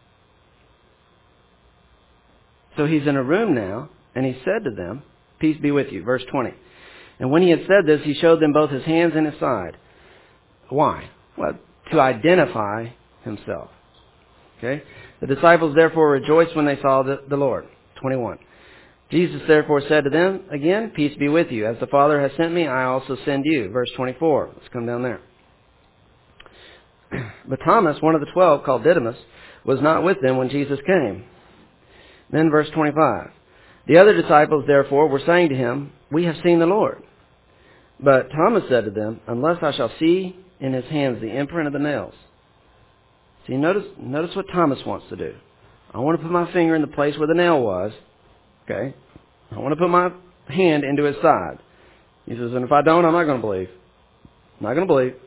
So he's in a room now, and he said to them, peace be with you, verse twenty. And when he had said this, he showed them both his hands and his side. Why? Well, to identify himself. Okay? The disciples therefore rejoiced when they saw the, the Lord. twenty-one. Jesus therefore said to them, again, peace be with you. As the Father has sent me, I also send you. Verse twenty-four. Let's come down there. But Thomas, one of the twelve, called Didymus, was not with them when Jesus came. Then verse twenty-five. The other disciples, therefore, were saying to him, we have seen the Lord. But Thomas said to them, unless I shall see in his hands the imprint of the nails. See, notice, notice what Thomas wants to do. I want to put my finger in the place where the nail was. Okay? I want to put my hand into his side. He says, and if I don't, I'm not going to believe. I'm not going to believe.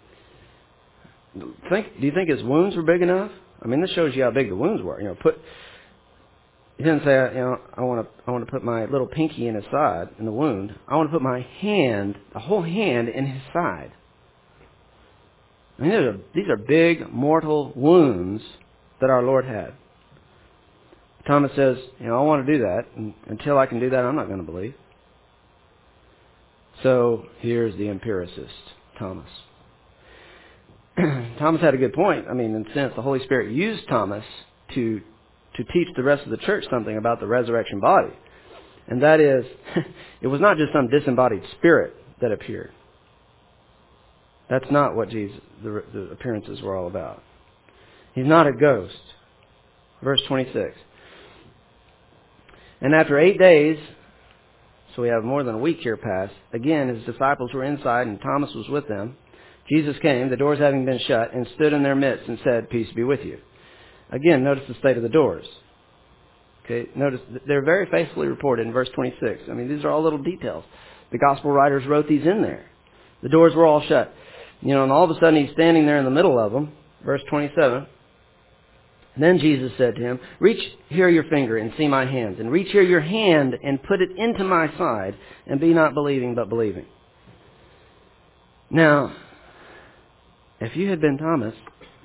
Think, do you think his wounds were big enough? I mean, this shows you how big the wounds were. You know, put. He didn't say, you know, I want to, I want to put my little pinky in his side, in the wound. I want to put my hand, the whole hand, in his side. I mean, these are, these are big, mortal wounds that our Lord had. Thomas says, you know, I want to do that. And until I can do that, I'm not going to believe. So here's the empiricist, Thomas. Thomas had a good point. I mean, in a sense, the Holy Spirit used Thomas to to teach the rest of the church something about the resurrection body. And that is, it was not just some disembodied spirit that appeared. That's not what Jesus, the, the appearances were all about. He's not a ghost. Verse twenty-six. And after eight days, so we have more than a week here passed, again his disciples were inside and Thomas was with them. Jesus came, the doors having been shut, and stood in their midst and said, "Peace be with you." Again, notice the state of the doors. Okay, notice they're very faithfully reported in verse twenty-six. I mean, these are all little details. The gospel writers wrote these in there. The doors were all shut. You know, and all of a sudden he's standing there in the middle of them. Verse twenty-seven. And then Jesus said to him, "Reach here your finger and see my hands, and reach here your hand and put it into my side, and be not believing but believing." Now, if you had been Thomas,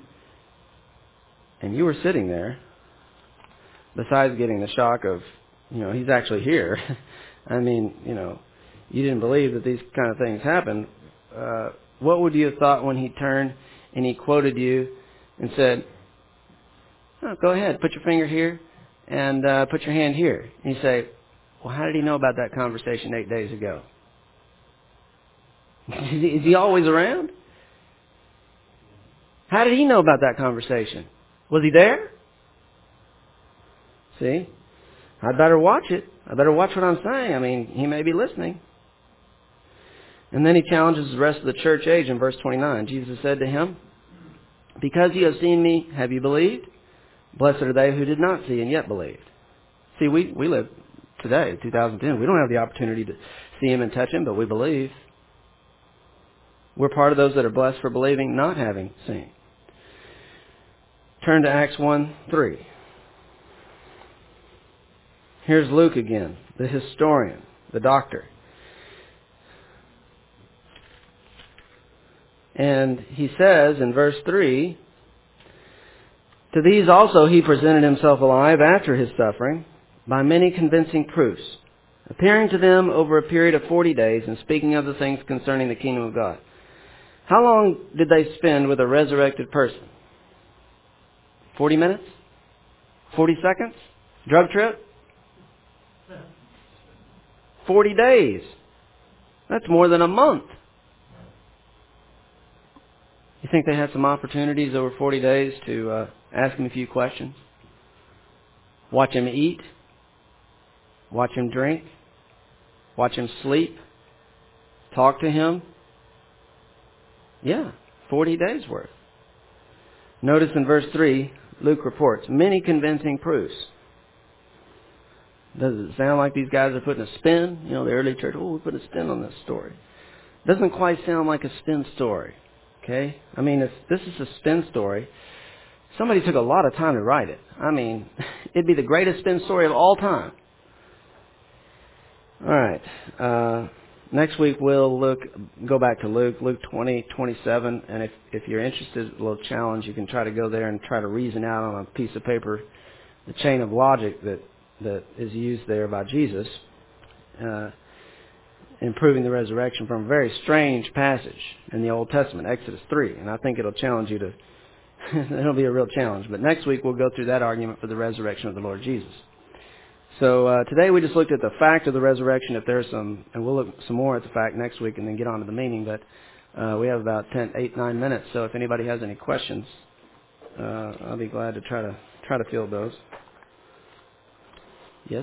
and you were sitting there, besides getting the shock of, you know, he's actually here, I mean, you know, you didn't believe that these kind of things happen, uh, what would you have thought when he turned and he quoted you and said, "Oh, go ahead, put your finger here and uh, put your hand here." And you say, "Well, how did he know about that conversation eight days ago?" Is he, is he always around? How did he know about that conversation? Was he there? See? I'd better watch it. I better watch what I'm saying. I mean, he may be listening. And then he challenges the rest of the church age in verse twenty-nine. Jesus said to him, "Because you have seen me, have you believed? Blessed are they who did not see and yet believed." See, we, we live today, two thousand ten. We don't have the opportunity to see him and touch him, but we believe. We're part of those that are blessed for believing, not having seen. Turn to Acts one three. Here's Luke again, the historian, the doctor. And he says in verse three, "To these also he presented himself alive after his suffering by many convincing proofs, appearing to them over a period of forty days and speaking of the things concerning the kingdom of God." How long did they spend with a resurrected person? Forty minutes? Forty seconds? Drug trip? Forty days. That's more than a month. You think they had some opportunities over forty days to uh, ask him a few questions? Watch him eat? Watch him drink? Watch him sleep? Talk to him? Yeah, forty days worth. Notice in verse three, Luke reports, many convincing proofs. Does it sound like these guys are putting a spin? You know, the early church, oh, we put a spin on this story. Doesn't quite sound like a spin story. Okay? I mean, if this is a spin story, somebody took a lot of time to write it. I mean, it'd be the greatest spin story of all time. All right. Uh, next week we'll look, go back to Luke, Luke twenty, twenty-seven, and if, if you're interested, a little challenge, you can try to go there and try to reason out on a piece of paper the chain of logic that, that is used there by Jesus uh, in proving the resurrection from a very strange passage in the Old Testament, Exodus three, and I think it'll challenge you to, it'll be a real challenge. But next week we'll go through that argument for the resurrection of the Lord Jesus. So uh, today we just looked at the fact of the resurrection. If there's some, and we'll look some more at the fact next week and then get on to the meaning. But uh, we have about ten, eight, nine minutes. So if anybody has any questions, uh, I'll be glad to try to try to field those. Yes.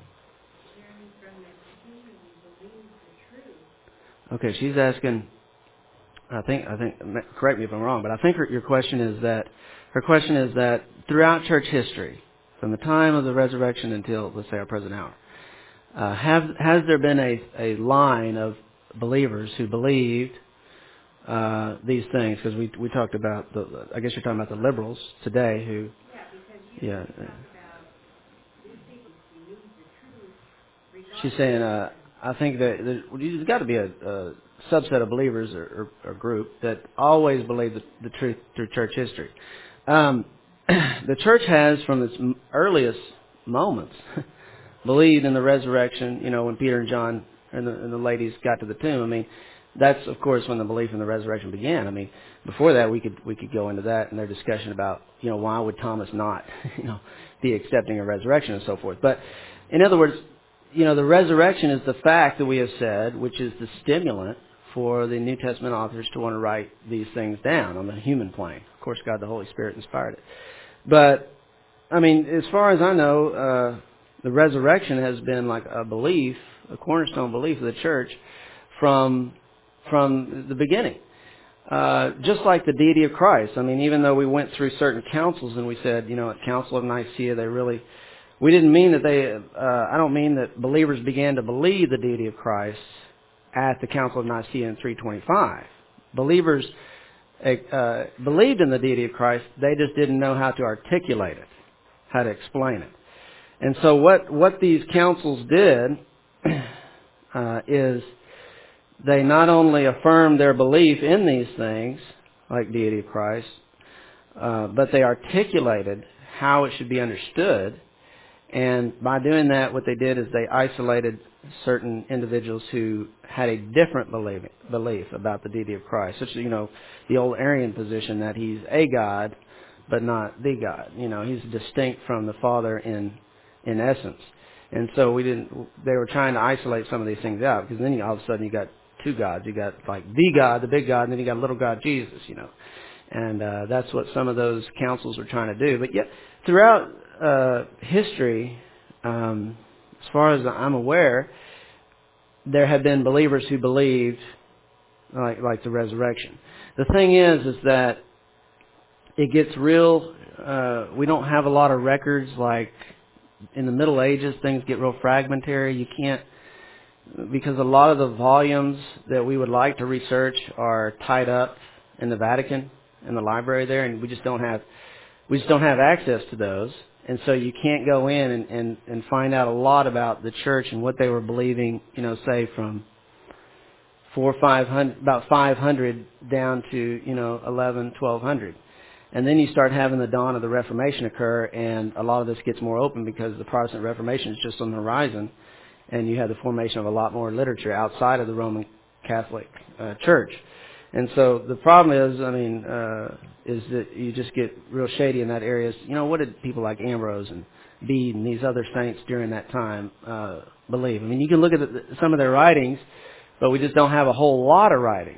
Okay, she's asking. I think I think. Correct me if I'm wrong, but I think her, your question is that her question is that throughout church history, from the time of the resurrection until, let's say, our present hour, uh, have, has there been a, a line of believers who believed uh, these things? Because we we talked about, the, I guess you're talking about the liberals today who, yeah. She's saying, uh, I think that there's got to be a, a subset of believers or, or, or group that always believe the, the truth through church history. Um, the church has, from its earliest moments, believed in the resurrection. You know, when Peter and John and the, and the ladies got to the tomb, I mean, that's, of course, when the belief in the resurrection began. I mean, before that, we could we could go into that in their discussion about, you know, why would Thomas not, you know, be accepting a resurrection and so forth. But in other words, you know, the resurrection is the fact that we have said, which is the stimulant for the New Testament authors to want to write these things down on the human plane. Of course, God the Holy Spirit inspired it. But, I mean, as far as I know, uh, the resurrection has been like a belief, a cornerstone belief of the church from from the beginning. Uh, just like the deity of Christ. I mean, even though we went through certain councils and we said, you know, at Council of Nicaea, they really, we didn't mean that they, uh, I don't mean that believers began to believe the deity of Christ at the Council of Nicaea in three twenty-five. Believers uh, believed in the deity of Christ, they just didn't know how to articulate it, how to explain it. And so what, what these councils did uh, is they not only affirmed their belief in these things, like deity of Christ, uh, but they articulated how it should be understood. And by doing that, what they did is they isolated certain individuals who had a different belief, belief about the deity of Christ, such as, you know, the old Arian position that he's a God, but not the God. You know, he's distinct from the Father in in essence. And so we didn't. They were trying to isolate some of these things out, because then you, all of a sudden you got two gods. You got like the God, the big God, and then you got little God Jesus. You know, and uh, that's what some of those councils were trying to do. But yet, throughout uh, history, um, as far as I'm aware, there have been believers who believed like like the resurrection. The thing is, is that it gets real. Uh, we don't have a lot of records like in the Middle Ages. Things get real fragmentary. You can't, because a lot of the volumes that we would like to research are tied up in the Vatican, in the library there, and we just don't have we just don't have access to those. And so you can't go in and, and, and find out a lot about the church and what they were believing, you know, say from four or five hundred, about five hundred down to, you know, eleven, twelve hundred. And then you start having the dawn of the Reformation occur, and a lot of this gets more open because the Protestant Reformation is just on the horizon, and you have the formation of a lot more literature outside of the Roman Catholic uh, Church. And so the problem is, I mean, uh, is that you just get real shady in that area. You know, what did people like Ambrose and Bede and these other saints during that time uh, believe? I mean, you can look at the, some of their writings, but we just don't have a whole lot of writings.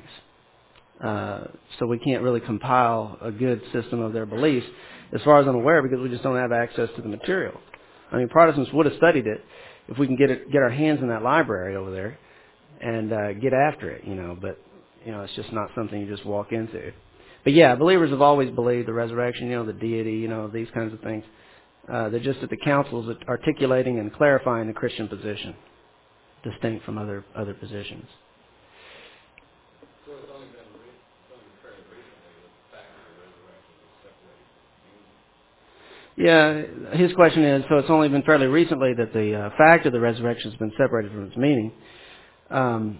Uh, so we can't really compile a good system of their beliefs, as far as I'm aware, because we just don't have access to the material. I mean, Protestants would have studied it if we can get it, get our hands in that library over there and uh, get after it, you know. But you know, it's just not something you just walk into. But yeah, believers have always believed the resurrection, you know, the deity, you know, these kinds of things. Uh, they're just at the councils articulating and clarifying the Christian position, distinct from other other positions. Yeah, his question is, so it's only been fairly recently that the uh, fact of the resurrection has been separated from its meaning. Um,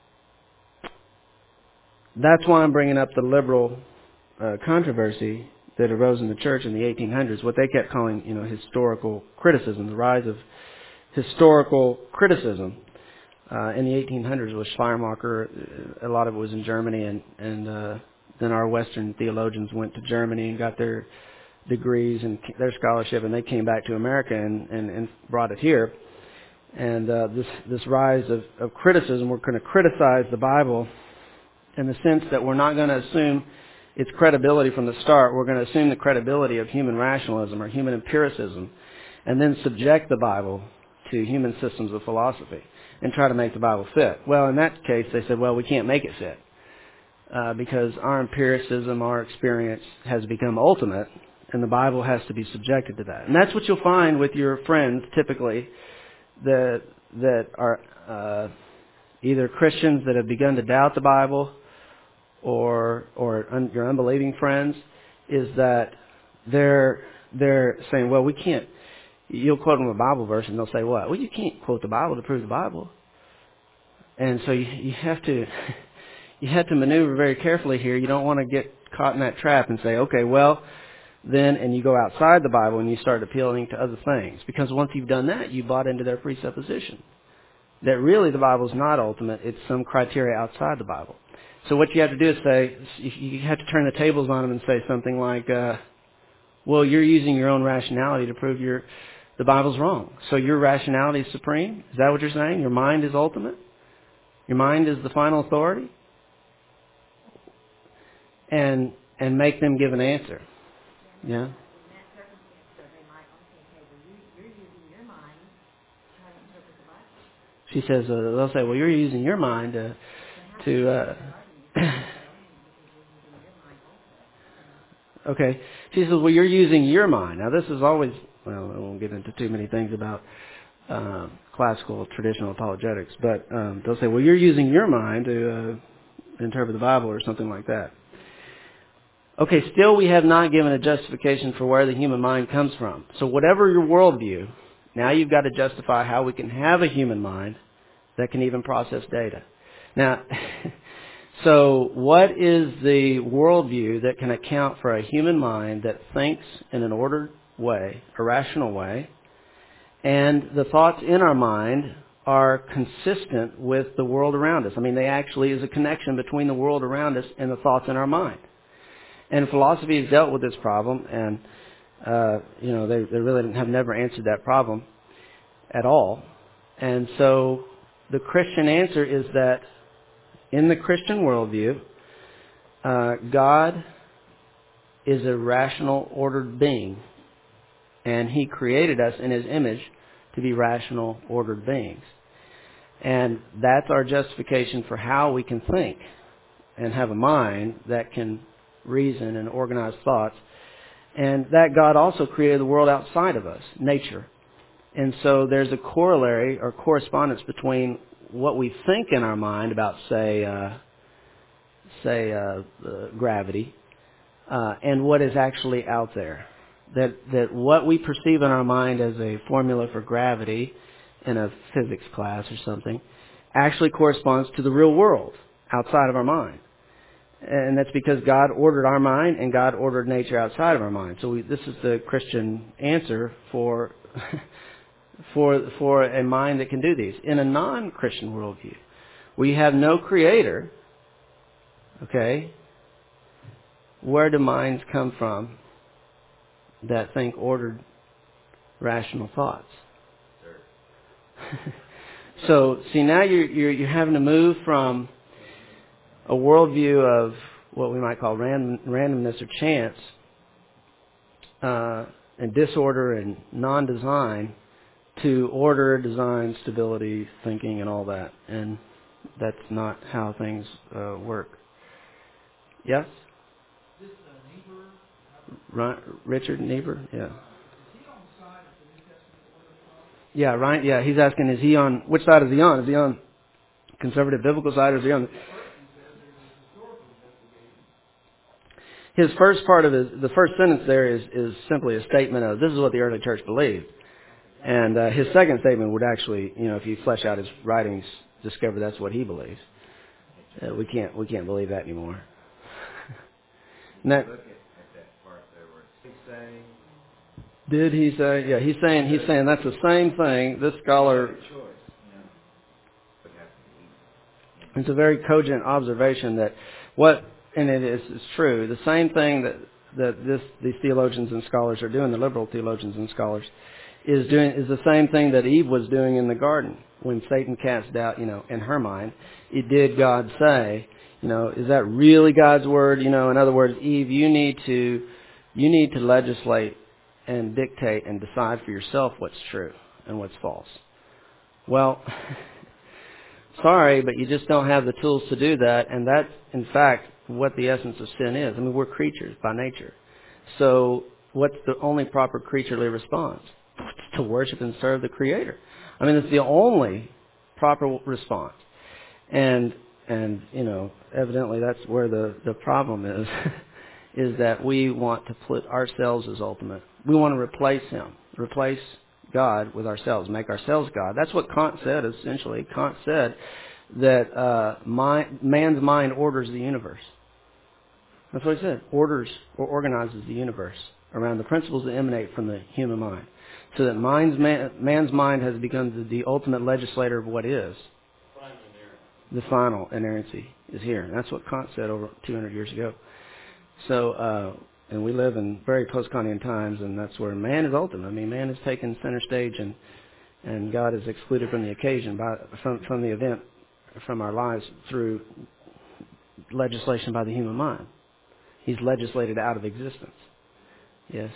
that's why I'm bringing up the liberal uh, controversy that arose in the church in the eighteen hundreds, what they kept calling, you know, historical criticism, the rise of historical criticism. Uh, in the eighteen hundreds was Schleiermacher. A lot of it was in Germany, and, and uh, then our Western theologians went to Germany and got their degrees and their scholarship, and they came back to America and, and, and brought it here. And uh, this this rise of, of criticism, we're going to criticize the Bible in the sense that we're not going to assume its credibility from the start. We're going to assume the credibility of human rationalism or human empiricism, and then subject the Bible to human systems of philosophy and try to make the Bible fit. Well, in that case, they said, well, we can't make it fit uh, because our empiricism, our experience has become ultimate, and the Bible has to be subjected to that. And that's what you'll find with your friends, typically, that that are uh, either Christians that have begun to doubt the Bible, or or un, your unbelieving friends, is that they're they're saying, well, we can't. You'll quote them a Bible verse, and they'll say, what? Well, you can't quote the Bible to prove the Bible. And so you, you have to you have to maneuver very carefully here. You don't want to get caught in that trap and say, okay, well, then, and you go outside the Bible and you start appealing to other things. Because once you've done that, you bought into their presupposition. that really the Bible is not ultimate. It's some criteria outside the Bible. So what you have to do is say, you have to turn the tables on them and say something like, uh, well, you're using your own rationality to prove your the Bible's wrong. So your rationality is supreme? Is that what you're saying? Your mind is ultimate? Your mind is the final authority? And and make them give an answer. Yeah? She says, uh, they'll say, well, you're using your mind to... to uh, okay. She says, well, you're using your mind. Now, this is always... Well, I won't get into too many things about uh, classical, traditional apologetics, but um, they'll say, well, you're using your mind to uh, interpret the Bible or something like that. Okay, still we have not given a justification for where the human mind comes from. So whatever your worldview, now you've got to justify how we can have a human mind that can even process data. Now, so what is the worldview that can account for a human mind that thinks in an ordered way, a rational way, and the thoughts in our mind are consistent with the world around us? I mean, they actually is a connection between the world around us and the thoughts in our mind. And philosophy has dealt with this problem, and uh, you know they, they really have never answered that problem at all. And so the Christian answer is that in the Christian worldview, uh, God is a rational, ordered being, and He created us in His image to be rational, ordered beings. And that's our justification for how we can think and have a mind that can reason and organize thoughts. And that God also created the world outside of us, nature. And so there's a corollary or correspondence between what we think in our mind about, say, uh, say uh, uh, gravity, uh, and what is actually out there. That that what we perceive in our mind as a formula for gravity in a physics class or something actually corresponds to the real world outside of our mind. And that's because God ordered our mind and God ordered nature outside of our mind. So we, this is the Christian answer for for for a mind that can do these. In a non-Christian worldview, we have no creator. Okay, where do minds come from that think ordered, rational thoughts? So, see, now you're, you're you're having to move from a worldview of what we might call random, randomness or chance, uh, and disorder and non-design, to order, design, stability, thinking, and all that. And that's not how things uh, work. Yes? Right, Richard Niebuhr? Yeah. Yeah, right. Yeah, he's asking, is he on, which side is he on? Is he on conservative biblical side, or is he on the... His first part of his, the first sentence there is, is simply a statement of, this is what the early church believed. And uh, his second statement would actually, you know, if you flesh out his writings, discover that's what he believes. Uh, we can't, we can't believe that anymore. That, did he say? Yeah, he's saying, he's saying that's the same thing. This scholar, it's a very cogent observation that what, and it is it's true, the same thing that, that this, these theologians and scholars are doing, the liberal theologians and scholars, is doing is the same thing that Eve was doing in the garden when Satan cast doubt, you know, in her mind. It did God say, you know, is that really God's word? You know, in other words, Eve, you need to you need to legislate and dictate and decide for yourself what's true and what's false. Well, sorry, but you just don't have the tools to do that, and that's, in fact, what the essence of sin is. I mean, we're creatures by nature. So what's the only proper creaturely response? It's to worship and serve the Creator. I mean, it's the only proper response. And, and you know, evidently that's where the, the problem is, is that we want to put ourselves as ultimate. We want to replace Him, replace God with ourselves, make ourselves God. That's what Kant said, essentially. Kant said that uh, my, man's mind orders the universe. That's what he said. Orders or organizes the universe around the principles that emanate from the human mind. so that mind's man, man's mind has become the, the ultimate legislator of what is. The final inerrancy is here. And that's what Kant said over two hundred years ago. So, uh, and we live in very post-Kantian times, and that's where man is ultimate. I mean, man is taken center stage, and and God is excluded from the occasion, by, from from the event, from our lives through legislation by the human mind. He's legislated out of existence. Yes.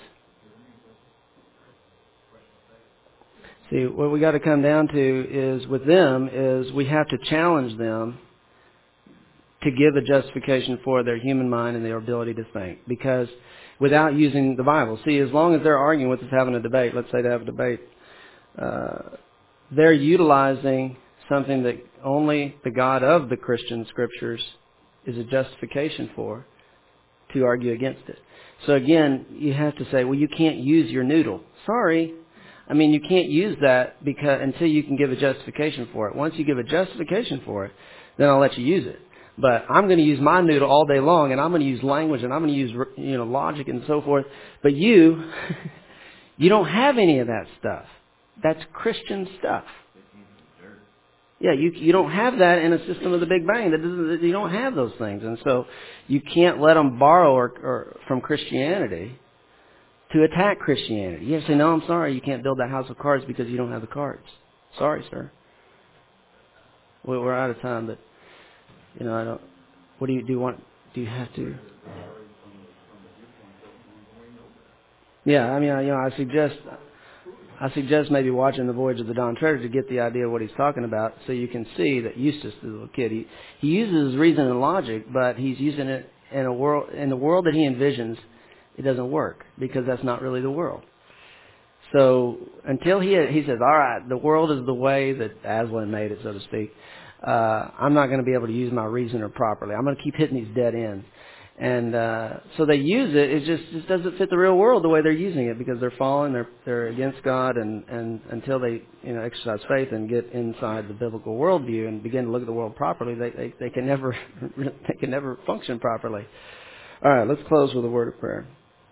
See, what we got to come down to is with them is we have to challenge them to give a justification for their human mind and their ability to think, because without using the Bible. See, as long as they're arguing with us, having a debate, let's say they have a debate, uh, they're utilizing something that only the God of the Christian scriptures is a justification for, to argue against it. So again, you have to say, well, you can't use your noodle. Sorry. I mean, you can't use that because until you can give a justification for it. Once you give a justification for it, then I'll let you use it. But I'm going to use my noodle all day long, and I'm going to use language, and I'm going to use, you know, logic and so forth. But you, you don't have any of that stuff. That's Christian stuff. Yeah, you you don't have that in a system of the Big Bang. That doesn't, you don't have those things, and so you can't let them borrow or, or from Christianity to attack Christianity. You have to say, no, I'm sorry, you can't build that house of cards because you don't have the cards. Sorry, sir. We're, we're out of time, but you know, I don't. What do you do? You want? Do you have to? Yeah, I mean, I, you know, I suggest. I suggest maybe watching the Voyage of the Dawn Treasure to get the idea of what he's talking about, so you can see that Eustace, the little kid, he, he uses reason and logic, but he's using it in a world in the world that he envisions. It doesn't work because that's not really the world. So until he he says, all right, the world is the way that Aslan made it, so to speak. Uh, I'm not going to be able to use my reasoner properly. I'm going to keep hitting these dead ends. And uh, so they use it. It just, just doesn't fit the real world the way they're using it because they're fallen, they're they're against God, and, and until they you know exercise faith and get inside the biblical worldview and begin to look at the world properly, they they, they can never they can never function properly. All right, let's close with a word of prayer.